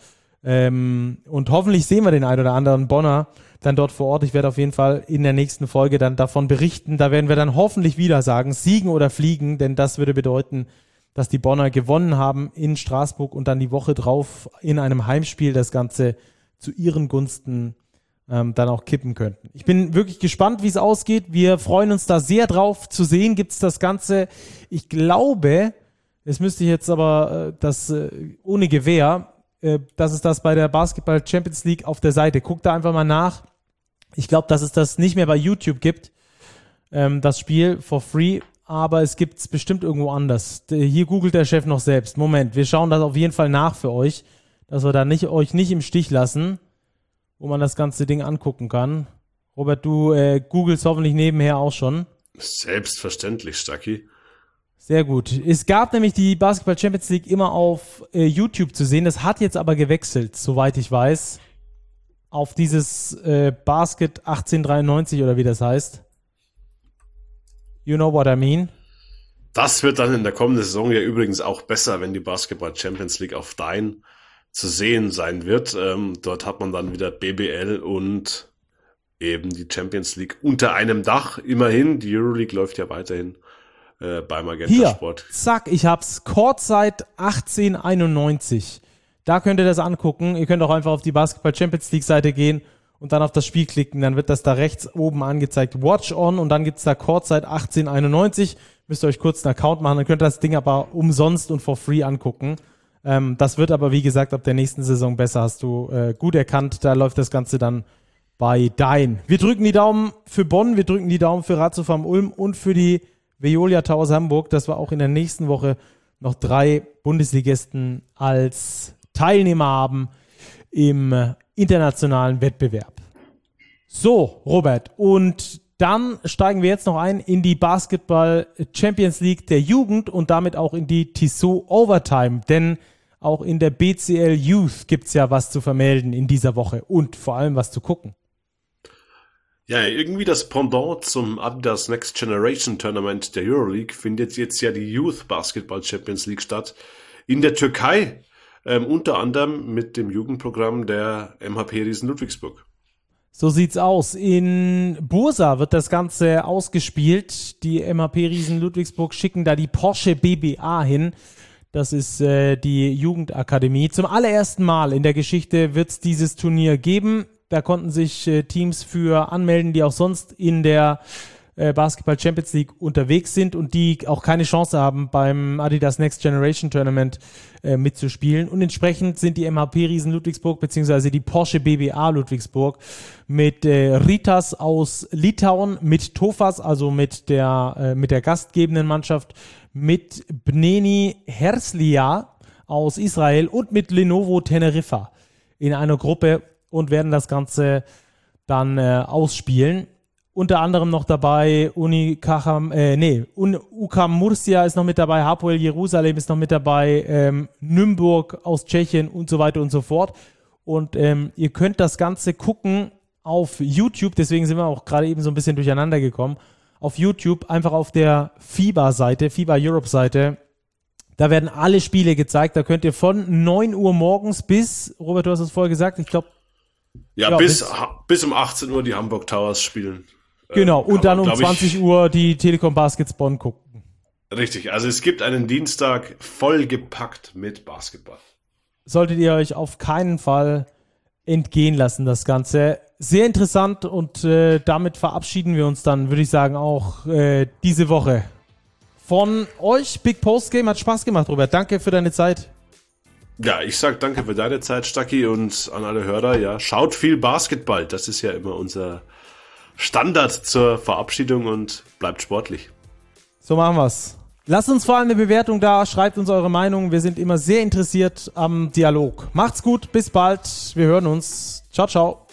Und hoffentlich sehen wir den einen oder anderen Bonner dann dort vor Ort. Ich werde auf jeden Fall in der nächsten Folge dann davon berichten. Da werden wir dann hoffentlich wieder sagen, siegen oder fliegen, denn das würde bedeuten, dass die Bonner gewonnen haben in Straßburg und dann die Woche drauf in einem Heimspiel das Ganze zu ihren Gunsten dann auch kippen könnten. Ich bin wirklich gespannt, wie es ausgeht. Wir freuen uns da sehr drauf zu sehen. Gibt es das Ganze, ich glaube, das müsste ich jetzt aber ohne Gewähr, dass es das bei der Basketball Champions League auf der Seite. Guckt da einfach mal nach. Ich glaube, dass es das nicht mehr bei YouTube gibt, das Spiel for free, aber es gibt es bestimmt irgendwo anders. Hier googelt der Chef noch selbst. Moment, wir schauen das auf jeden Fall nach für euch, dass wir da euch nicht im Stich lassen, wo man das ganze Ding angucken kann. Robert, du googelst hoffentlich nebenher auch schon. Selbstverständlich, Stucky. Sehr gut. Es gab nämlich die Basketball Champions League immer auf YouTube zu sehen. Das hat jetzt aber gewechselt, soweit ich weiß, auf dieses Basket 1893 oder wie das heißt. You know what I mean? Das wird dann in der kommenden Saison ja übrigens auch besser, wenn die Basketball Champions League auf Dyn zu sehen sein wird. Dort hat man dann wieder BBL und eben die Champions League unter einem Dach. Immerhin, die Euroleague läuft ja weiterhin bei Magenta Sport. Hier, zack, ich hab's. Courtside 1891. Da könnt ihr das angucken. Ihr könnt auch einfach auf die Basketball Champions League Seite gehen und dann auf das Spiel klicken. Dann wird das da rechts oben angezeigt. Watch on und dann gibt's da Courtside 1891. Müsst ihr euch kurz einen Account machen. Dann könnt ihr das Ding aber umsonst und for free angucken. Das wird aber, wie gesagt, ab der nächsten Saison besser. Hast du gut erkannt. Da läuft das Ganze dann bei Dyn. Wir drücken die Daumen für Bonn. Wir drücken die Daumen für Ratiofarm Ulm und für die Veolia Towers Hamburg, dass wir auch in der nächsten Woche noch 3 Bundesligisten als Teilnehmer haben im internationalen Wettbewerb. So, Robert, und dann steigen wir jetzt noch ein in die Basketball Champions League der Jugend und damit auch in die Tissot Overtime, denn auch in der BCL Youth gibt's ja was zu vermelden in dieser Woche und vor allem was zu gucken. Ja, irgendwie das Pendant zum Adidas Next Generation Tournament der Euroleague findet jetzt ja die Youth Basketball Champions League statt in der Türkei, unter anderem mit dem Jugendprogramm der MHP Riesen Ludwigsburg. So sieht's aus. In Bursa wird das Ganze ausgespielt. Die MHP Riesen Ludwigsburg schicken da die Porsche BBA hin. Das ist die Jugendakademie. Zum allerersten Mal in der Geschichte wird's dieses Turnier geben. Da konnten sich Teams für anmelden, die auch sonst in der Basketball Champions League unterwegs sind und die auch keine Chance haben, beim Adidas Next Generation Tournament mitzuspielen. Und entsprechend sind die MHP Riesen Ludwigsburg beziehungsweise die Porsche BBA Ludwigsburg mit Ritas aus Litauen, mit Tofas, also mit der gastgebenden Mannschaft, mit Bneni Herzliya aus Israel und mit Lenovo Teneriffa in einer Gruppe und werden das Ganze dann ausspielen. Unter anderem noch dabei UKAM Murcia ist noch mit dabei, Hapoel Jerusalem ist noch mit dabei, Nürnberg aus Tschechien und so weiter und so fort. Und ihr könnt das Ganze gucken auf YouTube, deswegen sind wir auch gerade eben so ein bisschen durcheinander gekommen. Auf YouTube, einfach auf der FIBA-Seite, FIBA Europe-Seite, da werden alle Spiele gezeigt. Da könnt ihr von 9 Uhr morgens bis, Robert, du hast es vorher gesagt, ich glaube, ja, bis um 18 Uhr die Hamburg Towers spielen. Genau, und dann um 20 Uhr die Telekom Baskets Bonn gucken. Richtig, also es gibt einen Dienstag vollgepackt mit Basketball. Solltet ihr euch auf keinen Fall entgehen lassen, das Ganze. Sehr interessant und damit verabschieden wir uns dann, würde ich sagen, auch diese Woche. Von euch, Big Post Game, hat Spaß gemacht, Robert. Danke für deine Zeit. Ja, ich sag danke für deine Zeit, Stucky, und an alle Hörer, ja, schaut viel Basketball. Das ist ja immer unser Standard zur Verabschiedung und bleibt sportlich. So machen wir's. Lasst uns vor allem eine Bewertung da, schreibt uns eure Meinung. Wir sind immer sehr interessiert am Dialog. Macht's gut, bis bald. Wir hören uns. Ciao, ciao.